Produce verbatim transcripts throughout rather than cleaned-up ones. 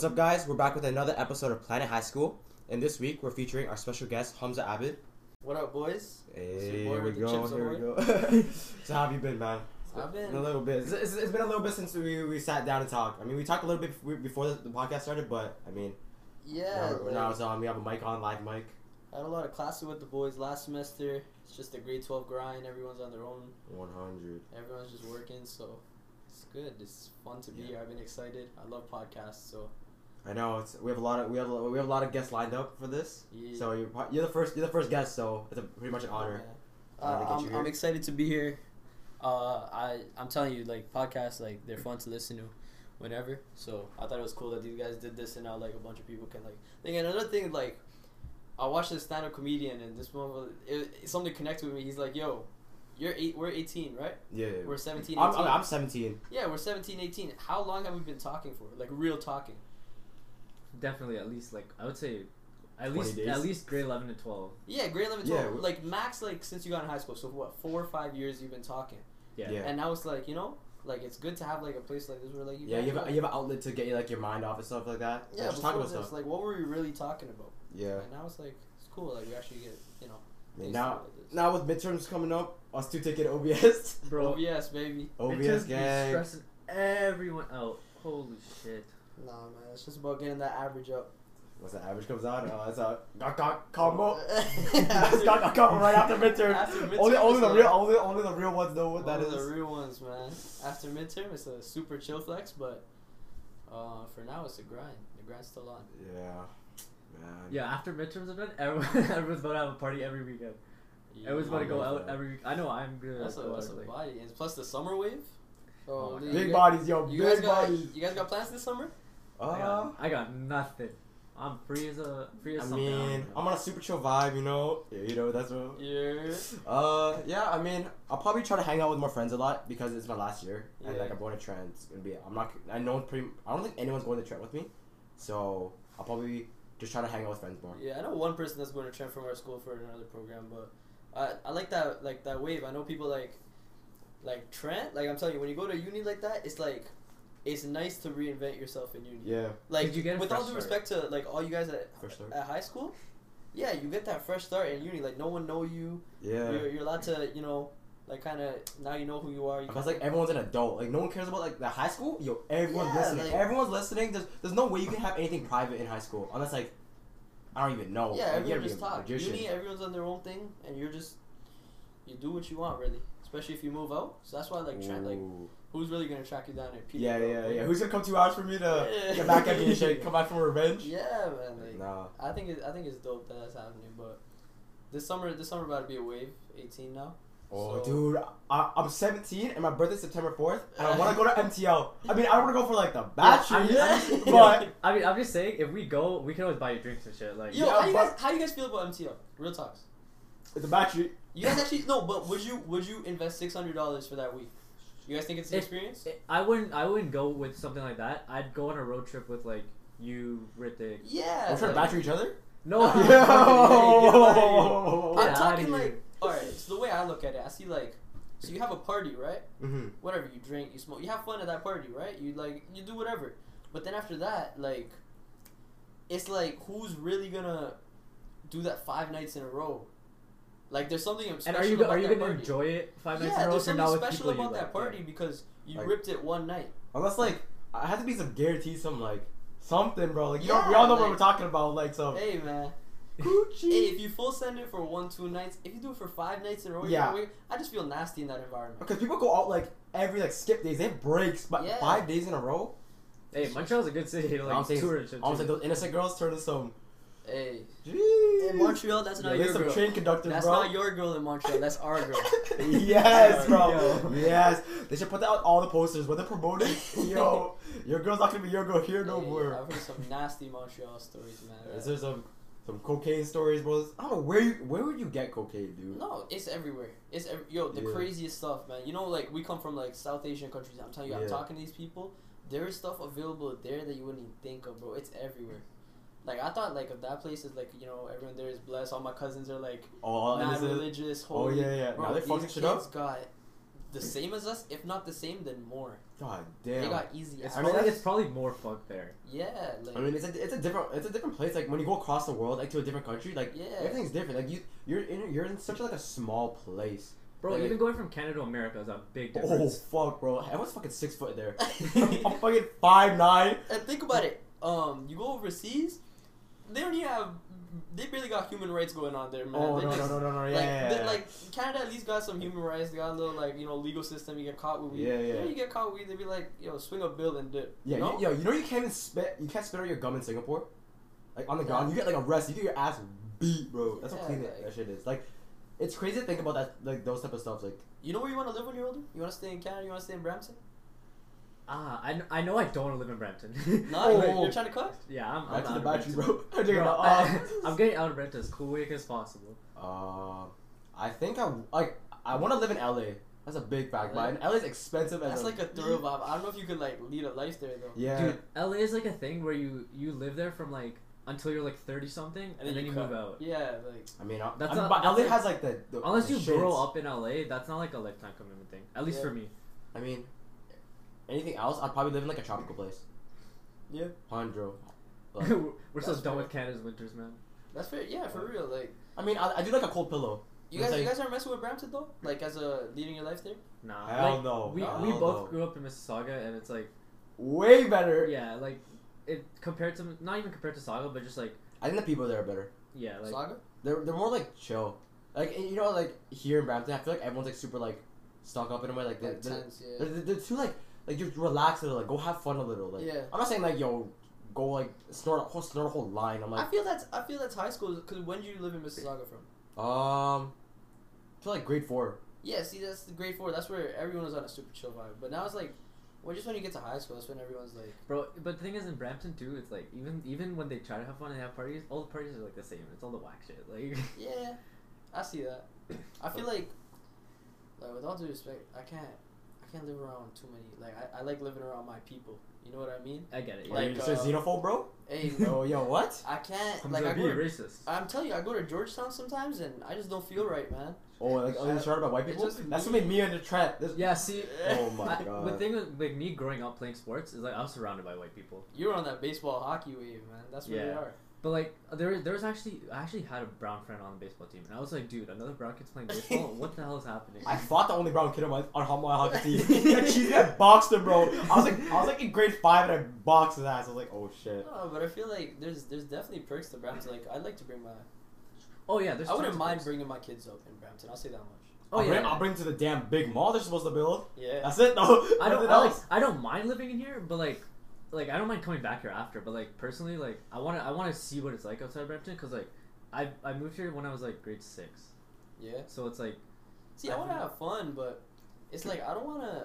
What's up, guys? We're back with another episode of Planet High School. And this week, we're featuring our special guest, Hamza Abid. What up, boys? Hey, boy here we with the go, chips here we ahoy. go. So how have you been, man? I've been... A little bit. It's, it's, it's been a little bit since we, we sat down and talked. I mean, we talked a little bit f- before the, the podcast started, but, I mean... Yeah, now, like, now it's on. We have a mic on, live mic. I had a lot of classes with the boys last semester. It's just a grade twelve grind. Everyone's on their own. one hundred. Everyone's just working, so... It's good. It's fun to be Yeah. here. I've been excited. I love podcasts, so... I know it's we have a lot of we have a- we have a lot of guests lined up for this. Yeah. So you're pro- you're the first you're the first guest, so it's a, pretty much an honor. Yeah. Honor to Uh, get I'm, you here. I'm excited to be here. Uh, I I'm telling you, like podcasts, like they're fun to listen to, whenever. So I thought it was cool that these guys did this, and now like a bunch of people can like. Think another thing, like, I watched this stand-up comedian, and this one it, it, something connected with me. He's like, "Yo, you're eight. We're eighteen, right? Yeah. yeah. We're seventeen, I'm, eighteen. I'm, I'm seventeen. Yeah, we're seventeen, eighteen. How long have we been talking for? Like real talking? Definitely at least like I would say at twenty least days? at least grade eleven to twelve. Yeah, grade eleven, Yeah, twelve. we- like max, like since you got in high school. So what? Four or five years you've been talking. Yeah. Yeah. And now it's like, you know, like it's good to have like a place like this where like you Yeah, guys, you have, a, like, you have an outlet to get like your mind off and stuff like that. yeah, just talk before about this, stuff. like what were we really talking about? Yeah. And now it's like it's cool, like we actually get, you know, I mean, things now, like this. now with midterms coming up, us two taking O B S. Bro, O B S baby. O B it S just be gang. stressing everyone out. Holy shit. Nah, man, it's just about getting that average up. What's the average comes out? Uh, it's a gok gok combo. After It's gok gok combo right after midterm. midterm, Only, only it's the a- real, only, only the real ones know what that One is. of the real ones, man. After midterm, it's a super chill flex, but uh, for now, it's a grind. The grind's still on. Yeah, man. Yeah, after midterms are done, everyone everyone's about to have a party every weekend. Everyone's about to I go love out that. every week. I know I'm gonna That's a go that's out, a like, body, and plus the summer wave. Oh, dude, Big you bodies, yo, Guys, you guys big got bodies. you guys got plans this summer? I, Uh, got, I got nothing. I'm free as a free as I something. I don't mean, know. I'm on a super chill vibe, you know. Yeah, you know, that's what. Yeah. Uh, yeah, I mean, I'll probably try to hang out with more friends a lot because it's my last year, and Yeah. like I'm going to Trent. It's gonna be. I'm not. I know pretty. I don't think anyone's going to Trent with me, so I'll probably just try to hang out with friends more. Yeah, I know one person that's going to Trent from our school for another program, but I I like that like that wave. I know people like like Trent. Like I'm telling you, when you go to uni like that, it's like it's nice to reinvent yourself in uni. Yeah. Like Did you get a with all fresh due start? respect to like all you guys at Fresh start. at high school, yeah, you get that fresh start in uni. Like no one know you. Yeah. You're, you're allowed to, you know, like kind of now you know who you are. You Because kinda- like everyone's an adult. Like no one cares about like the high school. Yo, everyone's Yeah, listening. like- everyone's listening. There's there's no way you can have anything private in high school unless like I don't even know. yeah, Like, you everyone gotta just be a talk. magician. Uni, everyone's on their own thing, and you're just you do what you want really. Especially if you move out. So that's why like Trent, like Ooh. who's really gonna track you down at Peter? Yeah, bro? yeah, Like, yeah. Who's gonna come two hours for me to Yeah. get back at me and shit? Come back from revenge? Yeah, man. Like, Nah. I think it, I think it's dope that that's happening. But this summer, this summer about to be a wave. eighteen now. Oh, So- dude, I, I'm seventeen and my birthday's September fourth, and I want to go to M T L. I mean, I want to go for like the bachelor, Yeah, I'm- but I mean, I'm just saying, if we go, we can always buy you drinks and shit. Like, Yo, Yeah, how you but- guys how you guys feel about M T L? Real talks. it's a bachelor. You guys actually no, but would you would you invest six hundred dollars for that week? You guys think it's an If- experience? I wouldn't. I wouldn't go with something like that. I'd go on a road trip with like you, Ritik. Yeah. We're trying to like- bachelor each other. No, Nah. I'm Yo. Yo. Get I'm outta talking here. like, alright, so the way I look at it, I see like, so you have a party, right? Mm-hmm. Whatever, you drink, you smoke, you have fun at that party, right? You like, you do whatever. But then after that, like, it's like, who's really gonna do that five nights in a row? Like, there's something special And are you go- about are you that gonna party. enjoy it five nights Yeah, in a row? there's If you're something not with special people you about that like? party Yeah. because you Like- ripped it one night. Unless like I have to be some guarantee, some like something, bro. Like you Yeah, know, we all know what like- we're talking about, like some Hey, man. Gucci. Hey, if you full send it for one, two nights, if you do it for five nights in a row, Yeah. yeah. I just feel nasty in that environment. Because people go out like every like skip days, they have breaks, but Yeah. five days in a row. Hey, Montreal's a good city to I'm like saying, tour and shit. I'm too. saying those innocent girls turn to some. Hey. Jeez. In Montreal, that's Yeah, not there's your some girl. train conductors, That's bro. not your girl in Montreal. That's our girl. Yes, bro. Yo. Yes. They should put that on all the posters when they're promoting. Yo, your girl's not gonna be your girl here no Hey, more. I've heard some nasty Montreal stories, man. Is there some some cocaine stories, bro? I don't know where you where would you get cocaine, dude? No, it's everywhere. It's every, yo the Yeah. craziest stuff, man. You know, like we come from like South Asian countries. I'm telling you, I'm Yeah. talking to these people. There is stuff available there that you wouldn't even think of, bro. It's everywhere. Like I thought, like if that place is like you know everyone there is blessed. All my cousins are like Oh, not innocent. religious. Oh Holy. yeah, yeah. Bro, Now they these fucking shit kids up. got the same as us, if not the same, then more. God damn. They got easy. It's I access. mean, probably, that's- it's probably more fucked there. Yeah, like I mean, it's a it's a different it's a different place. Like when you go across the world, like to a different country, like Yeah. everything's different. Like you you're in you're in such like a small place. Bro, Like- even going from Canada to America is a big Oh difference. fuck, bro! Everyone's fucking six foot there. I'm fucking five nine. and think about it. Um, you go overseas, they don't even have. They barely got human rights going on there, man. Oh They no, no just- no no no yeah Like, yeah, they- yeah. like Canada at least got some human rights. They got a little like you know legal system. You get caught with weed. Yeah, yeah. You, know, you get caught with weed, they be like, yo, swing a bill and dip. yeah you know? you, yo you know you can't even spit you can't spit out your gum in Singapore, like on the Yeah. ground you get like arrested you get your ass beat, bro. That's how Yeah, clean like- it, that shit is. Like it's crazy to think about that like those type of stuff like. You know where you want to live when you're older? You want to stay in Canada? You want to stay in Brampton? Ah, I, kn- I know I don't want to live in Brampton. No, Oh. you're, you're trying to cut. Yeah, I'm, I'm Back to out the of battery, Brampton. bro. I'm taking Bro, it I, off. I'm getting out of Brampton as quick as possible. Uh, I think I like I want to live in L A. That's a big fact, L A? but L A's expensive as That's a, like a thorough vibe. I don't know if you could like lead a life there though. yeah. Dude, L A is like a thing where you, you live there from like until you're like thirty something and, then you, cut. move out. Yeah, like I mean, I, That's I mean not- but L A that's like- has like the, the Unless the you shits. grow up in L A, that's not like a lifetime commitment thing. At least Yeah. for me. I mean, anything else? I'd probably live in like a tropical place. yeah, Hondro. Like, We're so That's done fair. with Canada's winters, man. that's fair. Yeah, for real. Like I mean, I, I do like a cold pillow. you It's guys, you like- guys aren't messing with Brampton though. Like as a leading your life there. Nah. Hell like, no. We, Hell we both no. grew up in Mississauga and it's like, Way better. yeah, like, it compared to, not even compared to Saga, but just like, I think the people there are better. yeah, like, Saga. They're they're more like chill. Like you know, like here in Brampton, I feel like everyone's like super like stuck up in a way. Like they're, Like they're, tense, yeah. they're, they're too like like just relax a little. Like go have fun a little. Like Yeah. I'm not saying like yo go like snort a whole snort a whole line. I'm I like feel that's I feel that's high school. Cause when did you live in Mississauga from? um, I feel like grade four. Yeah, see, that's the grade four. That's where everyone was on a super chill vibe. But now it's like, well, just when you get to high school, that's when everyone's like, bro, but the thing is in Brampton too, it's like, even even when they try to have fun and have parties, all the parties are like the same. It's all the whack shit. Like, yeah, I see that. I feel like, like with all due respect, I can't, I can't live around too many. Like I, I like living around my people. You know what I mean? I get it. Yeah. Like, Like, you just uh, xenophobe, bro? Hey, Yo, yo, what? I can't. Comes Like to I be go. To, racist. I'm telling you, I go to Georgetown sometimes, and I just don't feel right, man. Oh, like oh, you're about white It's people? just That's what me. made me and the trend. This, Yeah, see, Oh my I, god. the thing with like me growing up playing sports is like I was surrounded by white people. You're on that baseball hockey wave, man. That's where Yeah. we are. But like there, there was actually I actually had a brown friend on the baseball team, and I was like, dude, another brown kid's playing baseball. What the hell is happening? I fought the only brown kid on my on my hockey team. Like, she had boxed him, bro. I was like, I was like in grade five and I boxed his ass. I was like, oh shit. No, but I feel like there's there's definitely perks to Brampton. Like I'd like to bring my. Oh yeah, there's. I wouldn't tons of mind things. bringing my kids up in Brampton. I'll say that much. Oh I'll yeah, bring, I'll bring to the damn big mall they're supposed to build. Yeah. That's it though. I don't. Nothing I, like, else. I don't mind living in here, but like, like I don't mind coming back here after. But like personally, like I want to. I want to see what it's like outside Brampton because like, I I moved here when I was like grade six, Yeah. so it's like. See, I want to have fun, but it's like I don't want to.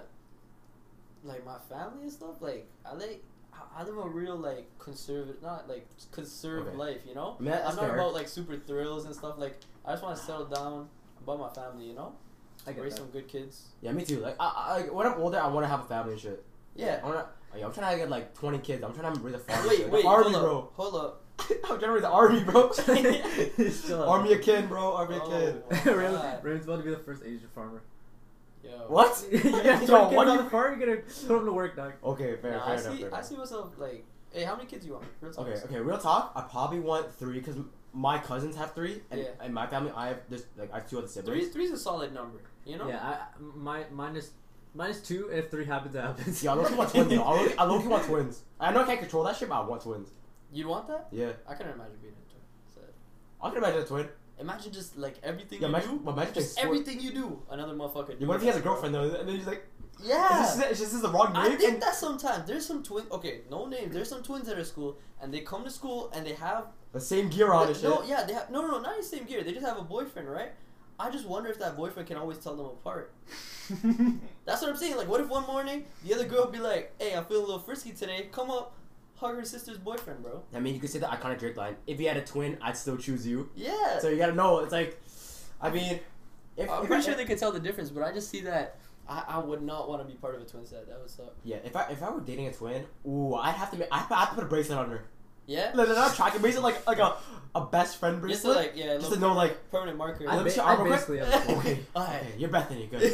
Like my family and stuff. Like I like. I I live a real like conservative, not like conserved Okay. life. You know. I mean, that- I'm that's not fair. about like super thrills and stuff. Like I just want to settle down about my family. You know. I get Raise that. some good kids. Yeah, me too. Like, I, I, when I'm older, I want to have a family and shit. Yeah. I wanna, like, I'm trying to get like twenty kids. I'm trying to raise a family. Wait, like, wait, the army, hold up, bro. hold up. I'm trying to raise the army, bro. Chill out. Army a kid, bro. Army a Oh. kid. Raymond, God. Raymond's about to be the first Asian farmer. Yo. What? you got Yo, twenty what kids do on you- the farm, you're gonna put them to work, dog. Okay, fair, Nah, fair I enough. see. fair I enough. see myself like. Hey, how many kids you want? Real talk. Okay, okay. Real talk. I probably want three because my cousins have three, and Yeah. in my family, I have this like I have two other Three, siblings. three's a solid number. You know. Yeah, I my minus minus two. If three happens, it happens. Yeah, I low-key want twins. Though. I low-key, I low-key want twins. I know I can't control that shit, but I want twins. You'd want that? Yeah, I couldn't imagine being a twin. So, I can imagine a twin. imagine just like everything Yeah, you imagine, do. imagine Just like, everything you do, another motherfucker. Yeah, do what if he has a that. girlfriend though, and then he's like, Yeah. is this, is this the wrong I name? think And- that sometimes there's some twin. Okay, no names. There's some twins at our school, and they come to school and they have the same gear on and shit. no, yeah, they have no, no, no, not in the same gear. They just have a boyfriend, right? I just wonder if that boyfriend can always tell them apart. That's what I'm saying. Like, what if one morning the other girl be like, "Hey, I feel a little frisky today. Come up, hug her sister's boyfriend, bro." I mean, you could say the iconic Drake line. If you had a twin, I'd still choose you. Yeah. So you gotta know. It's like, I mean, if, I'm if pretty I, sure they could tell the difference, but I just see that. I, I would not want to be part of a twin set. That would suck. Yeah, if I if I were dating a twin, ooh, I'd have to make, I have to put a bracelet on her. Yeah. No, no, not tracking bracelet, like like a a best friend Just to bracelet. like yeah, Just little to know, like- permanent marker. I, Let me ba- see your I arm real basically quick. have a Okay. Alright. Okay, you're Bethany, good.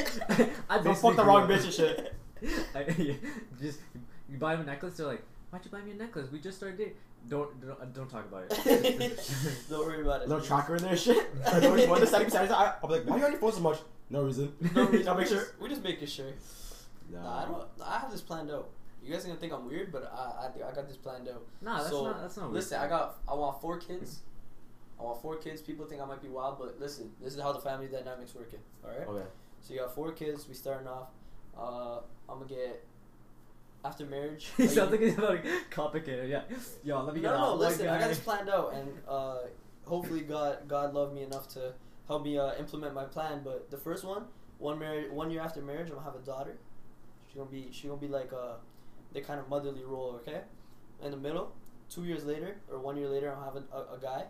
I Don't basically fuck the grew wrong up- bitch and shit. I, yeah, just you buy them a necklace. They're like, "Why'd you buy me a necklace? We just started dating." Don't don't, don't talk about it. Don't worry about it. Little tracker in there, and shit. I know you want to setting besides I, I'll be like, why are you on your phone so much? No reason. No reason. I'll we make sure. just, we just making sure. Nah, I don't. I have this planned out. You guys are gonna think I'm weird, but I I, I got this planned out. Nah, that's So, not that's not weird. Listen, I got. I want four kids. I want four kids. People think I might be wild, but listen, this is how the family dynamics working. All right. Okay. So you got four kids. We starting off. Uh, I'm gonna get after marriage. He like, sounds like he's about to complicated. Yeah. Yo, let me no, get no, out. no. One Listen, I guy. got this planned out, and uh, hopefully God, God loved me enough to help me uh, implement my plan. But the first one, one marriage, one year after marriage, I'm gonna have a daughter. She's gonna be, she gonna be like uh, the kind of motherly role, okay? In the middle, two years later or one year later, I'll have a, a, a guy.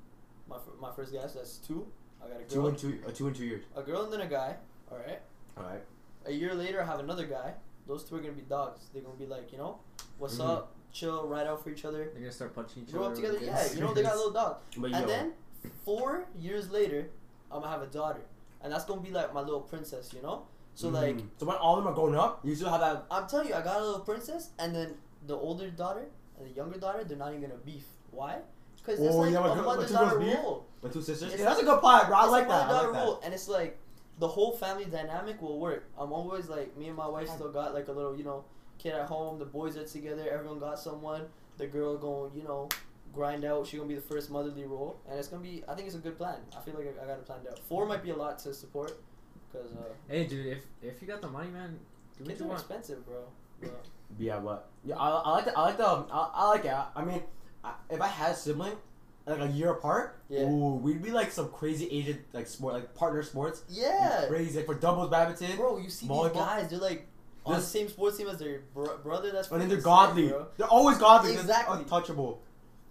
My fir- my first guy, so that's two. I got a Two girl, and two, uh, two and two years. a girl, and then a guy. All right. All right. A year later, I have another guy. Those two are gonna be dogs. They're gonna be like, you know, what's Mhm. up, chill, ride out for each other. They're gonna start punching each Grow other. up together, with yeah. kids. You know, they got a little dog. But And yo, then four years later, I'm gonna have a daughter, and that's gonna be like my little princess, you know. So mm. like, so when all of them are growing up, you still have that. I'm telling you, I got a little princess, and then the older daughter and the younger daughter, they're not even gonna beef. Why? Because it's Oh, like you know what a girl- what mother two daughter girls beef? rule. With two sisters. It's Yeah, that's a like- good plan, bro. I It's like a that. I mother-daughter like that. rule, and it's like the whole family dynamic will work. I'm always like, me and my wife still got like a little, you know, kid at home. The boys are together. Everyone got someone. The girl going, you know, grind out. She gonna be the first motherly role, and it's gonna be. I think it's a good plan. I feel like I, I got it planned out. Four might be a lot to support, cause uh, Hey, dude, if if you got the money, man, do what kids you are want. expensive, bro. But Yeah, what? Yeah, I, I like the, I like the, I, I like it. I mean, I, if I had a sibling, like a year apart, Yeah. ooh, we'd be like some crazy Asian like sport, like partner sports. yeah, Crazy like for doubles badminton. bro, you see Volleyball. these guys, they're like on the This- same sports team as their bro- brother. That's And then they're freaking sick, godly. bro. They're always godly. Exactly. They're untouchable.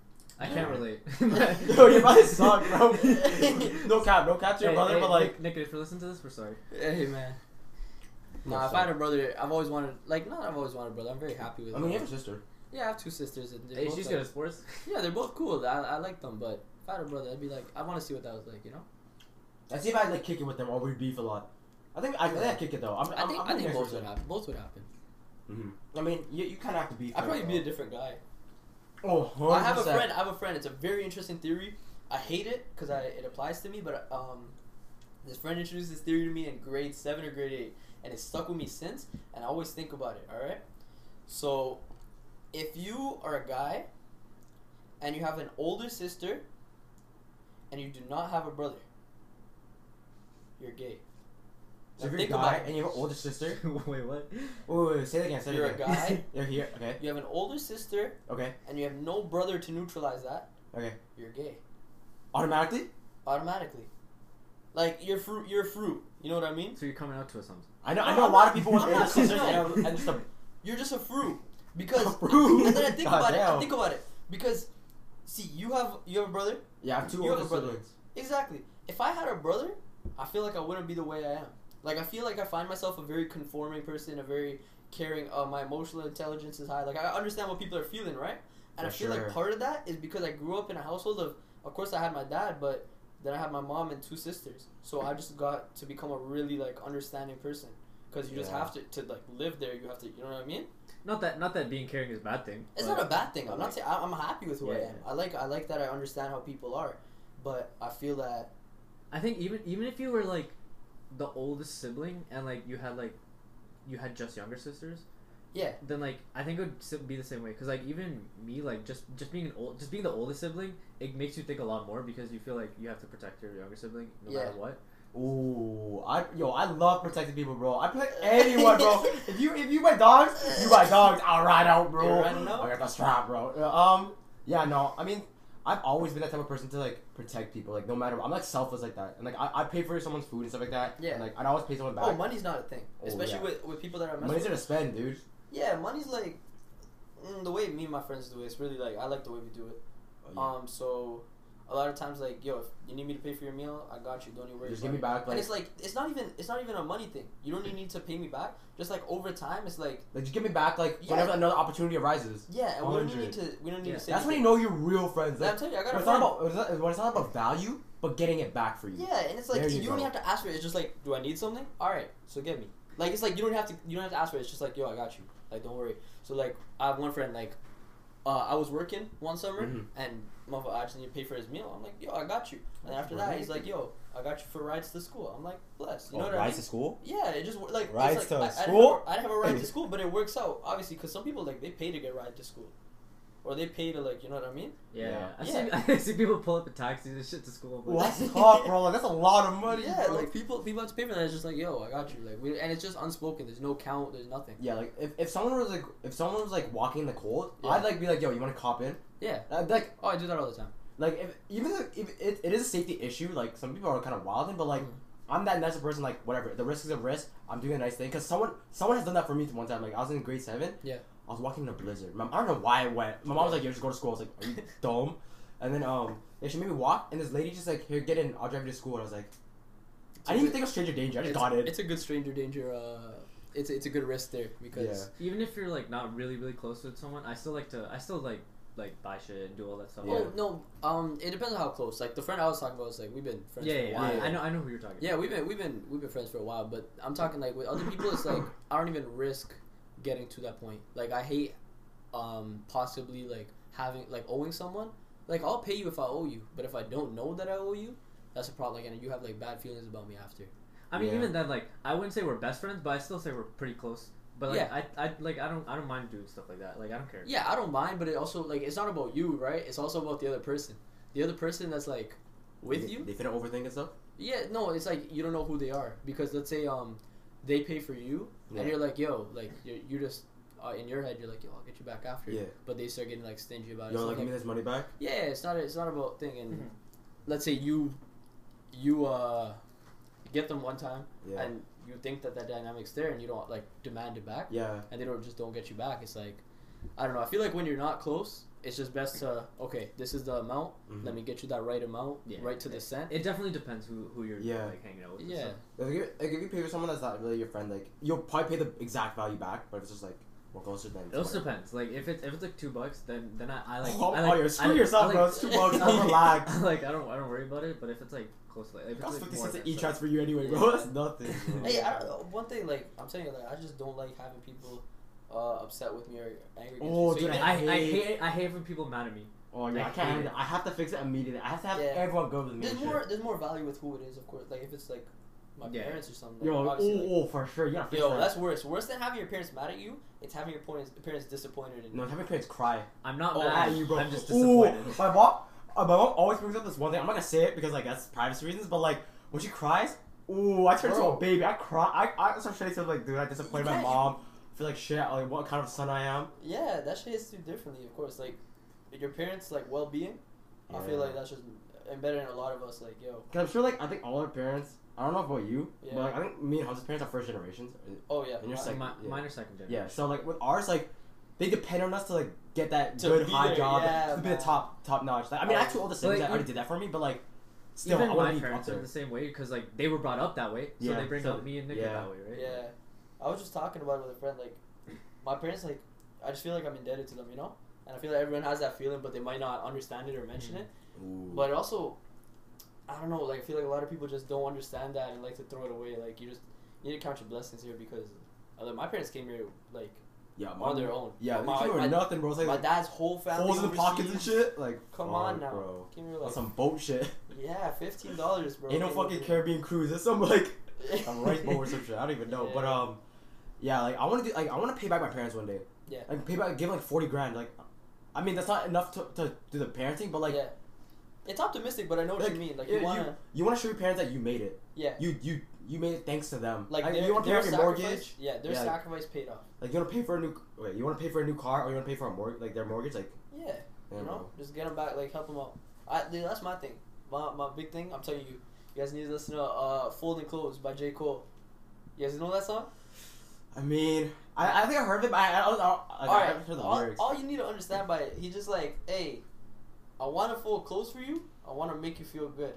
I can't relate. Yo, your brother suck, bro. no cap, no cap to your Hey, brother, hey, but like, Nick, Nick, if you're listening to this, we're sorry. Hey man. No, Nah, if sorry. I had a brother, I've always wanted, like, not I've always wanted a brother. I'm very happy with. I mean, you uh, have a sister. yeah, I have two sisters. And they're Hey, both, she's like- good at sports. Yeah, they're both cool. I, I like them, but if I had a brother, I'd be like, I want to see what that was like, you know. I see if I like kick it with them or we beef a lot. I think I, I think I kick it though. I'm, I I'm, think I'm I think nice both person. would happen. Both would happen. Mm-hmm. I mean, you, you kind of have to beef. I'd probably them, be a bro. different guy. Oh, I have a one hundred percent. friend. I have a friend. It's a very interesting theory. I hate it because I it applies to me, but um, this friend introduced this theory to me in grade seven or grade eight, and it's stuck with me since. And I always think about it. All right. So, if you are a guy, and you have an older sister, and you do not have a brother, you're gay. So Now if you're a think guy about it. and you have an older sister. Wait, what? Wait, wait, wait, say it again. Say it You're a again. guy. You're here. Okay. You have an older sister, Okay. and you have no brother to neutralize that. Okay. You're gay. Automatically. Automatically. Like you're fruit. You're a fruit. You know what I mean? So you're coming out to us something. I know. I No, know a I'm lot not- of people with I'm older not- sisters no. and, and just a. You're just a fruit because. A fruit? And then I think God about it. I damn. think about it because, see, you have you have a brother. Yeah, I have two You have older a brother. siblings. Exactly. If I had a brother, I feel like I wouldn't be the way I am. Like I feel like I find myself a very conforming person, a very caring. Uh, my emotional intelligence is high. Like I understand what people are feeling, right? And For I feel sure. like part of that is because I grew up in a household of. Of course, I had my dad, but then I had my mom and two sisters. So I just got to become a really like understanding person. Because you just Yeah. have to, to like live there. You have to, you know what I mean? Not that not that being caring is a bad thing. It's but- not a bad thing. I'm not saying I'm happy with who I Yeah, am. yeah. I like I like that I understand how people are, but I feel that I think even even if you were like the oldest sibling and like you had like you had just younger sisters, yeah, then like I think it would si- be the same way. Because like even me, like just just being an old just being the oldest sibling, it makes you think a lot more because you feel like you have to protect your younger sibling no Yeah. matter what. Ooh, I yo, I love protecting people, bro. I protect anyone, bro. If you if you buy dogs, you buy dogs. I'll ride out, bro. You're riding out? I got the strap, bro. Uh, Um, yeah, no, I mean, I've always been that type of person to like protect people, like no matter what. I'm like selfless like that, and like I, I pay for someone's food and stuff like that. Yeah. And, like I'd always pay someone back. oh, money's not a thing, Oh, especially yeah. with, with people that are messing Money's with. to spend, dude. Yeah, money's like mm, the way me and my friends do it. It's really like I like the way we do it. Oh, Um, so a lot of times like, yo, if you need me to pay for your meal, I got you. Don't even worry. Just about give me it. back. Like, And it's like it's not even it's not even a money thing. You don't even need to pay me back. Just like over time, it's like like just give me back. Like Yeah. whenever another opportunity arises. yeah, and we don't one hundred. need to we don't need Yeah. to say That's when you anything. know you're real friends. Yeah, Like, I'm telling you, I got when a it's not friend. about when it's not, when it's not about value, but getting it back for you. Yeah, and it's like There you, you don't go. even have to ask for it. It's just like, do I need something? All right, so get me. Like it's like you don't have to you don't have to ask for it. It's just like, yo, I got you. Like don't worry. So like I have one friend like, uh, I was working one summer Mhm. and motherfucker I just need to pay for his meal. I'm like, yo, I got you. And after that, he's like, yo, I got you for rides to school. I'm like, bless. You know what I mean? rides to school. Yeah, it just like it's Rides like, to I, I didn't school? have a- I didn't have a ride to school, but it works out obviously because some people like they pay to get ride to school, or they pay to like you know what I mean? Yeah, Yeah. I Yeah. see. I see people pull up in taxis and shit to school. But Well, that's tough, bro. Like, that's a lot of money. Yeah, bro. like people people have to pay for that. It's just like yo, I got you. Like we and it's just unspoken. There's no count. There's nothing. Yeah, like if, if someone was like if someone was like walking in the cold, Yeah. I'd like be like, yo, you want to cop in? Yeah. I'd, like Oh, I do that all the time. like if even if, if it, it is a safety issue, like some people are kind of wilding, but like Mhm. I'm that nice person. Like whatever, the risk is a risk. I'm doing a nice thing because someone someone has done that for me one time. Like I was in grade seven. Yeah. I was walking in a blizzard. My, I don't know why I went. My mom was like, "Yo, just go to school." I was like, "Are you dumb?" And then um, yeah, she made me walk, and this lady just like, "Here, get in. I'll drive you to school." And I was like, I didn't even think of stranger danger. I just it's, got it. It's a good stranger danger. Uh, it's it's a good risk there because even if you're like not really really close with someone, I still like to. I still like like buy shit and do all that stuff. Yeah. oh no, um, it depends on how close. Like the friend I was talking about was like we've been friends Yeah, for yeah, a yeah, while. yeah. I know. I know who you're talking. Yeah, we've been we've been we've been friends for a while, but I'm talking like with other people. It's like I don't even risk getting to that point. Like I hate um possibly like having like owing someone. Like I'll pay you if I owe you, but if I don't know that I owe you, that's a problem. Like, and you have like bad feelings about me after. I mean, Yeah. even then, like I wouldn't say we're best friends, but I still say we're pretty close. But like Yeah. I, I like I don't I don't mind doing stuff like that. Like I don't care. Yeah, I don't mind, but it also like it's not about you, right? It's also about the other person. The other person that's like with they, you. They finna overthink and stuff. Yeah, no, it's like you don't know who they are because let's say um they pay for you Yeah. and you're like yo like you're, you just uh, in your head you're like yo I'll get you back after. Yeah. But they start getting like stingy about it. Yo, So, like, give like, me this money back. yeah, it's not a, it's not about thing. And Mhm. let's say you you uh get them one time Yeah. and you think that that dynamic's there and you don't like demand it back Yeah. and they don't just don't get you back. It's like I don't know. I feel like when you're not close, it's just best to okay, this is the amount. Mhm. Let me get you that right amount, Yeah. right to the cent. It definitely depends who who you're Yeah. like hanging out with. and Yeah. stuff. Like, if you, like if you pay for someone that's not really your friend, like you'll probably pay the exact value back, but if it's just like more closer, then It also depends. Like if it's if it's like two bucks, then then I, I like. Oh, I oh, like, you're I screw like- yourself, I like, bro. It's two bucks. I I'm like- relaxed. Like I don't I don't worry about it. But if it's like close, like if it's That's like fifty more, cents then an e it's transfer you anyway, Yeah. bro. That's nothing. Bro. Hey, I don't know. One thing, like I'm telling you, like I just don't like having people uh, upset with me or angry. Against Oh, me. So dude, even- I, I hate- hate I hate when people mad at me. Oh yeah, I I can't. hate handle it. it. I have to fix it immediately. I have to have Yeah. everyone go with me. there's and more shit. there's more value with who it is, of course. Like if it's like my Yeah. parents or something. Yo, Like, oh, obviously, like, oh, for sure. You gotta fix yo, that. that's worse. Worse than having your parents mad at you. It's having your parents parents disappointed in No, you. having parents cry. I'm not Oh, mad at you, bro. I'm just Ooh, disappointed. my mom, uh, my mom always brings up this one thing. I'm not gonna say it because like that's privacy reasons, but like when she cries, ooh, I turn into Bro. a baby. I cry. I I start saying stuff like, dude, I disappointed my Yeah, you- mom. I feel like shit. Like what kind of son I am. Yeah, that shit hits you differently, of course. Like your parents' like well being. I feel Yeah. like that's just embedded in a lot of us. Like yo, Cause I'm sure like I think all our parents. I don't know about you, Yeah. but like, I think me and Hamza's parents are first generations. oh yeah, And you're my- second. Mi- yeah. Mine are second generation. Yeah, so like with ours, like they depend on us to like get that To good be high there, job, yeah, to be the man. top top notch. Like I mean, I Oh. have two older siblings But, that already like, did that for me, but like still, Even I want my to be parents up are there. the same way because like they were brought up that way, so Yeah, they bring so- up me and Nick yeah. that way, right? Yeah, I was just talking about it with a friend. Like, my parents, like, I just feel like I'm indebted to them, you know. And I feel like everyone has that feeling, but they might not understand it or mention Mhm. it. Ooh. But also, I don't know. Like, I feel like a lot of people just don't understand that and like to throw it away. Like, you just you need to count your blessings here because, uh, like, my parents came here like yeah, on their own. Yeah, my, they came my, with nothing, bro. It's like, my dad's whole family holes in the pockets and overseas. shit. Like, Come on fuck, now, bro. came here That's like some boat shit. yeah, fifteen dollars, bro. Ain't no Came fucking over Caribbean cruise. It's some like here. a rice boat or some shit. I don't even know. But Yeah. um, yeah, like I want to do like I want to pay back my parents one day. Yeah. Like pay back, give like forty grand. Like, I mean that's not enough to, to do the parenting, but like. yeah. It's optimistic, but I know what Like, you mean. Like yeah, you wanna, you want to show your parents that you made it. yeah. You you you made it thanks to them. Like Like their, you want to pay their off your sacrifice, mortgage. yeah, their Yeah, like- sacrifice paid off. Like you want to pay for a new. Wait, you want to pay for a new car or you want to pay for a mortgage? Like their mortgage, like. Yeah, Yeah, you know, bro. just get them back, like help them out. I, dude, that's my thing. My my big thing. I'm telling you, you guys need to listen to uh, "Folding Clothes" by J. Cole. You guys know that song? I mean, I, I think I heard it, but I I, I, I, like, all I right, haven't heard the all, lyrics. all you need to understand by it, he just like, hey, I want to fold clothes for you, I want to make you feel good.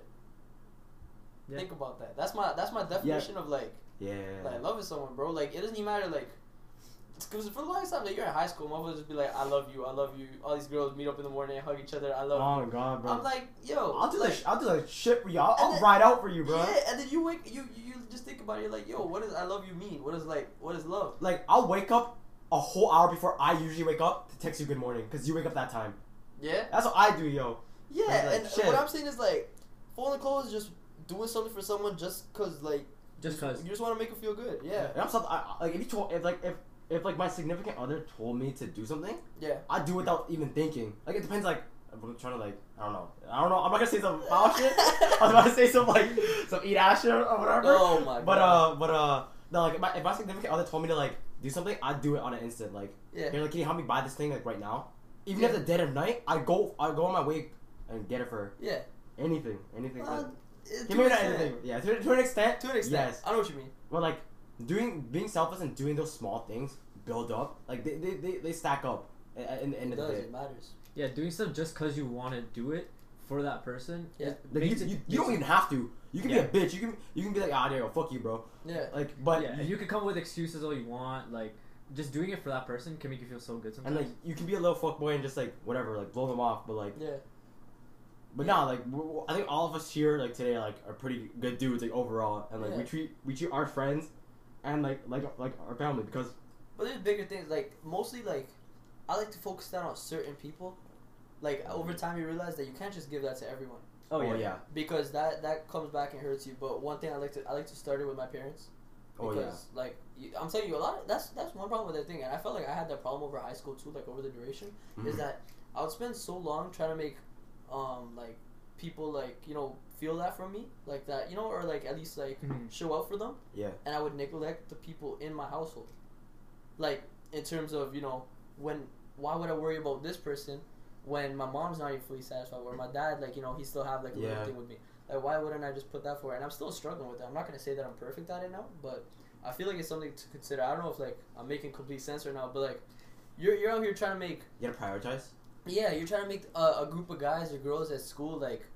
Yeah. Think about that. That's my that's my definition of like Yeah. like loving someone, bro. Like it doesn't even matter like. Because for the longest time, like you're in high school, mom would just be like, "I love you, I love you." All these girls meet up in the morning, hug each other. I love Oh you. my god, bro. I'm like, yo, I'll do like, like I'll do like shit for you. I'll, And I'll then- ride out for you, bro. yeah, and then you wake, you you just think about it. You're like, yo, what does "I love you" mean? What is like, what is love? Like I'll wake up a whole hour before I usually wake up to text you good morning because you wake up that time. Yeah, That's what I do, yo. yeah. Like, and shit. what I'm saying is like, folding clothes, just doing something for someone, just cause like, Just cause. you just want to make them feel good. Yeah, And I'm something I, like if you told if like if if like my significant other told me to do something, yeah. I do without even thinking. Like it depends. Like if I'm trying to like I don't know. I don't know. I'm not gonna say some foul shit. I was about to say some like some eat ass shit or whatever. Oh my But god. uh, but uh, no. Like if my, if my significant other told me to like do something, I'd do it on an instant. Like Yeah. you're like, can you help me buy this thing like right now? Even Yeah. at the dead of night, I go I go on my way and get it for her. Yeah. Anything, anything. Uh, like, it- give to me an that extent. anything. Yeah, to, to an extent. To an extent. Yes. I know what you mean. Well, like doing being selfless and doing those small things build up. Like they they, they, they stack up at, in the end It of the does. day. It matters. Yeah, doing stuff just cause you want to do it for that person. Yeah. it Like you, makes it- you, you don't even have to. You can Yeah. be a bitch. You can you can be like, ah, there, fuck you, bro. Yeah. Like, but yeah, and you can come up with excuses all you want. Like, just doing it for that person can make you feel so good and sometimes. like you can be a little fuck boy and just like whatever, like blow them off. But like, Yeah. but nah, like we're, we're- I think all of us here like today like are pretty good dudes like overall, and like we Yeah. treat we treat our friends and like like like our family because But there's bigger things. Like mostly, like I like to focus down on certain people. Like over time, you realize that you can't just give that to everyone oh, yeah. yeah because that that comes back and hurts you. But one thing I like to I like to start it with my parents. oh yeah Because like you, I'm telling you a lot of, that's that's one problem with that thing, and I felt like I had that problem over high school too, like over the duration, is Mhm. that I would spend so long trying to make um like people like you know feel that from me like that you know or like at least like Mhm. show up for them, yeah and I would neglect the people in my household, like in terms of you know when why would I worry about this person when my mom's not even fully satisfied, or my dad like you know he still have like a Yeah. little thing with me. Like, why wouldn't I just put that for? And I'm still struggling with that. I'm not gonna say that I'm perfect at it now, but I feel like it's something to consider. I don't know if like I'm making complete sense right now, but like you're you're out here trying to make you gotta prioritize. yeah you're trying to make a, a group of guys or girls at school like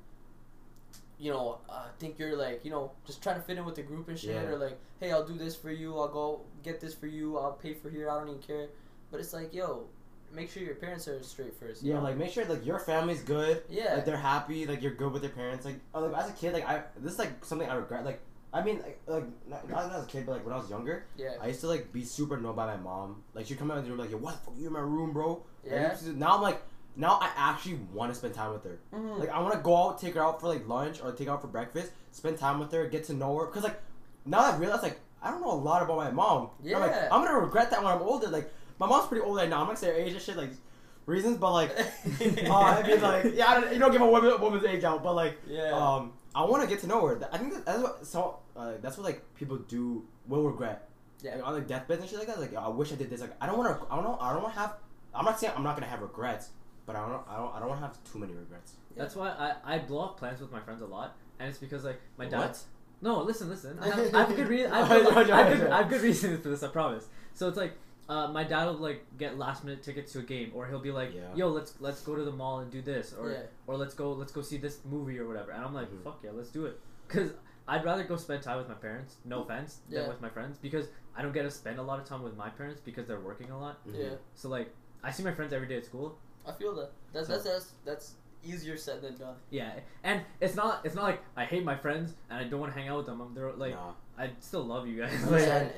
you know uh, think you're like you know just trying to fit in with the group and shit, Yeah. or like hey I'll do this for you, I'll go get this for you, I'll pay for here, I don't even care. But it's like yo, make sure your parents are straight first. you Yeah, know? like make sure like your family's good. yeah Like they're happy, like you're good with your parents. Like, uh, like as a kid, like I this is like something I regret. Like I mean, like, like not, not as a kid, but like when I was younger, yeah I used to like be super annoyed by my mom. Like she'd come out of the room like, "Yo, what the fuck? You in my room, bro?" And I yeah. used to- now I'm like, now I actually want to spend time with her. Mhm. Like I want to go out, take her out for like lunch or take her out for breakfast, spend time with her, get to know her. Cause like now I realize like I don't know a lot about my mom. And I'm like, Yeah. I'm gonna regret that when I'm older. Like my mom's pretty old right now. I'm not gonna say her age and shit like reasons, but like. uh, I mean, like, yeah, I don't, you don't give a woman a woman's age out, but like, yeah um, I want to get to know her. I think that, that's what so uh, that's what like people do will regret. Yeah. Like, on like deathbeds and shit like that. Like, I wish I did this. Like, I don't want to. I don't know. I don't want to have. I'm not saying I'm not gonna have regrets, but I don't. I don't. I don't want to have too many regrets. That's why I, I blow up plans with my friends a lot, and it's because like my What? dad's. No, listen, listen. I have, I have good reason. I have, good, I, have good, I have good reasons for this. I promise. So it's like, uh, my dad will like get last minute tickets to a game, or he'll be like, Yeah. "Yo, let's let's go to the mall and do this," or Yeah. or let's go let's go see this movie or whatever. And I'm like, Mhm. "Fuck yeah, let's do it," because I'd rather go spend time with my parents. No offense, Yeah. than with my friends, because I don't get to spend a lot of time with my parents because they're working a lot. Mhm. yeah So like, I see my friends every day at school. I feel that that's So- that's that's that's easier said than done. Yeah, and it's not it's not like I hate my friends and I don't want to hang out with them. I'm they're like Nah. I still love you guys. Yeah. Like, Yeah.